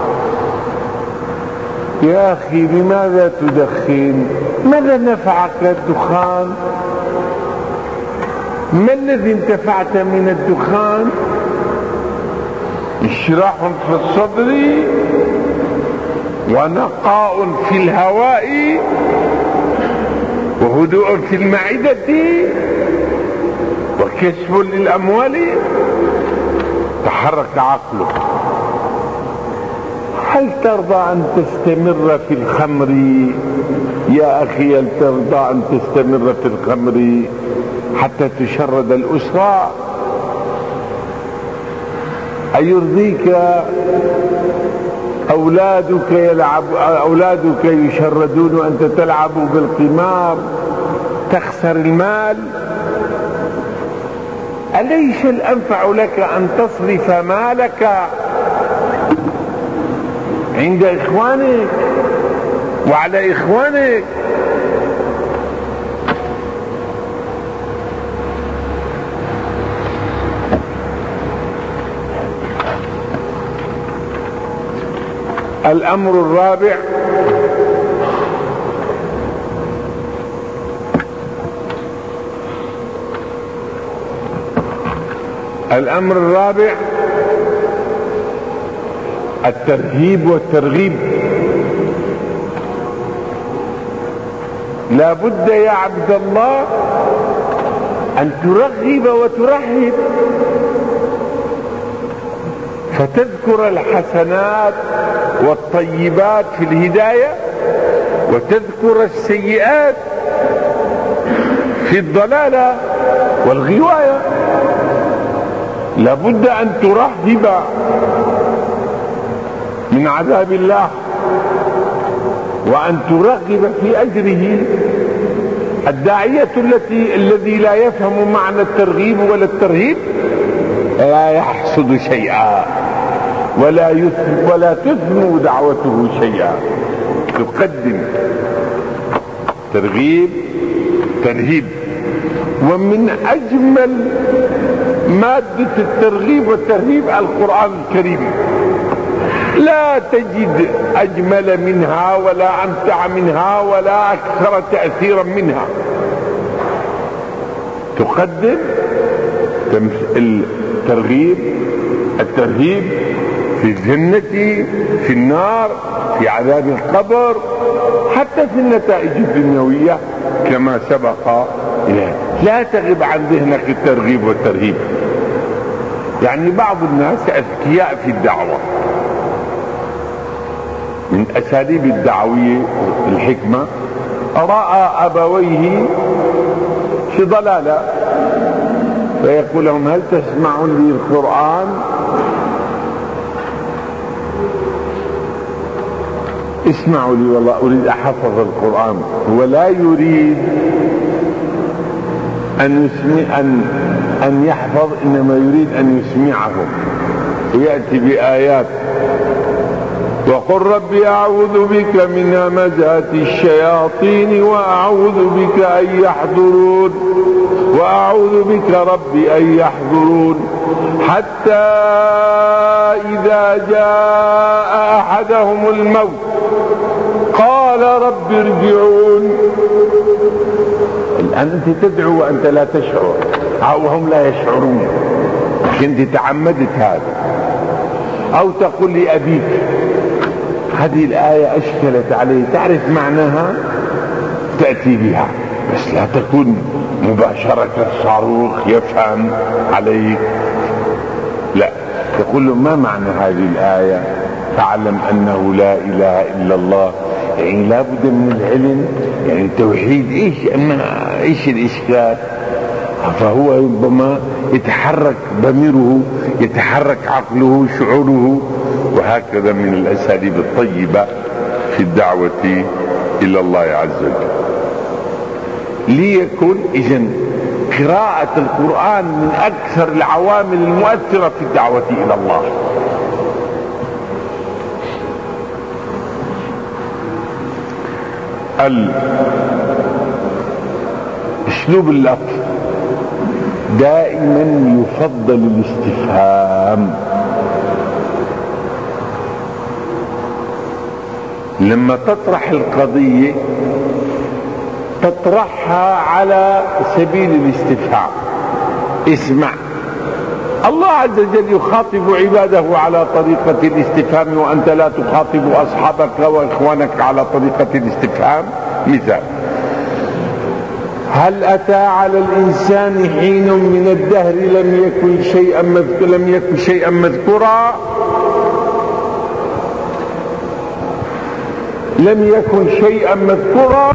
يا اخي لماذا تدخن؟ ماذا نفعك الدخان؟ ما الذي انتفعت من الدخان؟ انشراح في الصدر ونقاء في الهواء وهدوء في المعدة وكشف للأموال. تحرك عقلك. هل ترضى أن تستمر في الخمر يا أخي؟ هل ترضى أن تستمر في الخمر حتى تشرد الأسرة؟ أيرضيك أولادك يلعب أولادك يشردون وأنت تلعب بالقمار تخسر المال؟ أليس الأنفع لك أن تصرف مالك عند إخوانك وعلى إخوانك؟ الأمر الرابع الأمر الرابع الترهيب والترغيب. لا بد يا عبد الله أن ترغب وترهب، فتذكر الحسنات والطيبات في الهداية وتذكر السيئات في الضلالة والغواية. لابد أن ترهب من عذاب الله وأن ترغب في أجره. الداعية التي الذي لا يفهم معنى الترغيب ولا الترهيب لا يحصد شيئا ولا يثم ولا تثم دعوته شيئا. تقدم ترغيب ترهيب. ومن أجمل مادة الترغيب والترهيب القرآن الكريم، لا تجد أجمل منها ولا أمتع منها ولا أكثر تأثيرا منها. تقدم الترغيب الترهيب في الجنة، في النار، في عذاب القبر، حتى في النتائج الدنيوية كما سبق إليه. لا تغب عن ذهنك الترغيب والترهيب. يعني بعض الناس أذكياء في الدعوة، من أساليب الدعوية الحكمة، رأى أبويه في ضلالة فيقول لهم هل تسمعون لي القرآن؟ اسمعوا لي والله أريد أحفظ القرآن. ولا يريد أن يسمع أن أن يحفظ، إنما يريد أن يسمعهم، ويأتي بآيات وقل ربي أعوذ بك من همزات الشياطين وأعوذ بك أن يحضرون وأعوذ بك ربي أن يحضرون، حتى إذا جاء أحدهم الموت قال رب ارجعون. الآن أنت تدعو وأنت لا تشعر، وهم لا يشعرون، أنت تعمدت هذا. أو تقول لأبيك هذه الآية أشكلت عليه، تعرف معناها تأتي بها، بس لا تكون مباشرة الصاروخ يفهم عليك، لا، تقول له ما معنى هذه الآية؟ تعلم أنه لا إله إلا الله، يعني لا بد من العلم، يعني التوحيد إيش أما إيش الإشكال؟ فهو ربما يتحرك ضميره، يتحرك عقله، شعوره، وهكذا من الأساليب الطيبة في الدعوة إلى الله عز وجل. ليكن إذن قراءة القرآن من أكثر العوامل المؤثرة في الدعوة إلى الله. الأسلوب اللفظ دائما يفضل الاستفهام. لما تطرح القضية تطرحها على سبيل الاستفهام. اسمع، الله عز وجل يخاطب عباده على طريقة الاستفهام، وأنت لا تخاطب أصحابك وإخوانك على طريقة الاستفهام. مثال: هل أتى على الإنسان حين من الدهر لم يكن شيئا مذكورا لم يكن شيئا مذكورا لم يكن شيئا مذكورا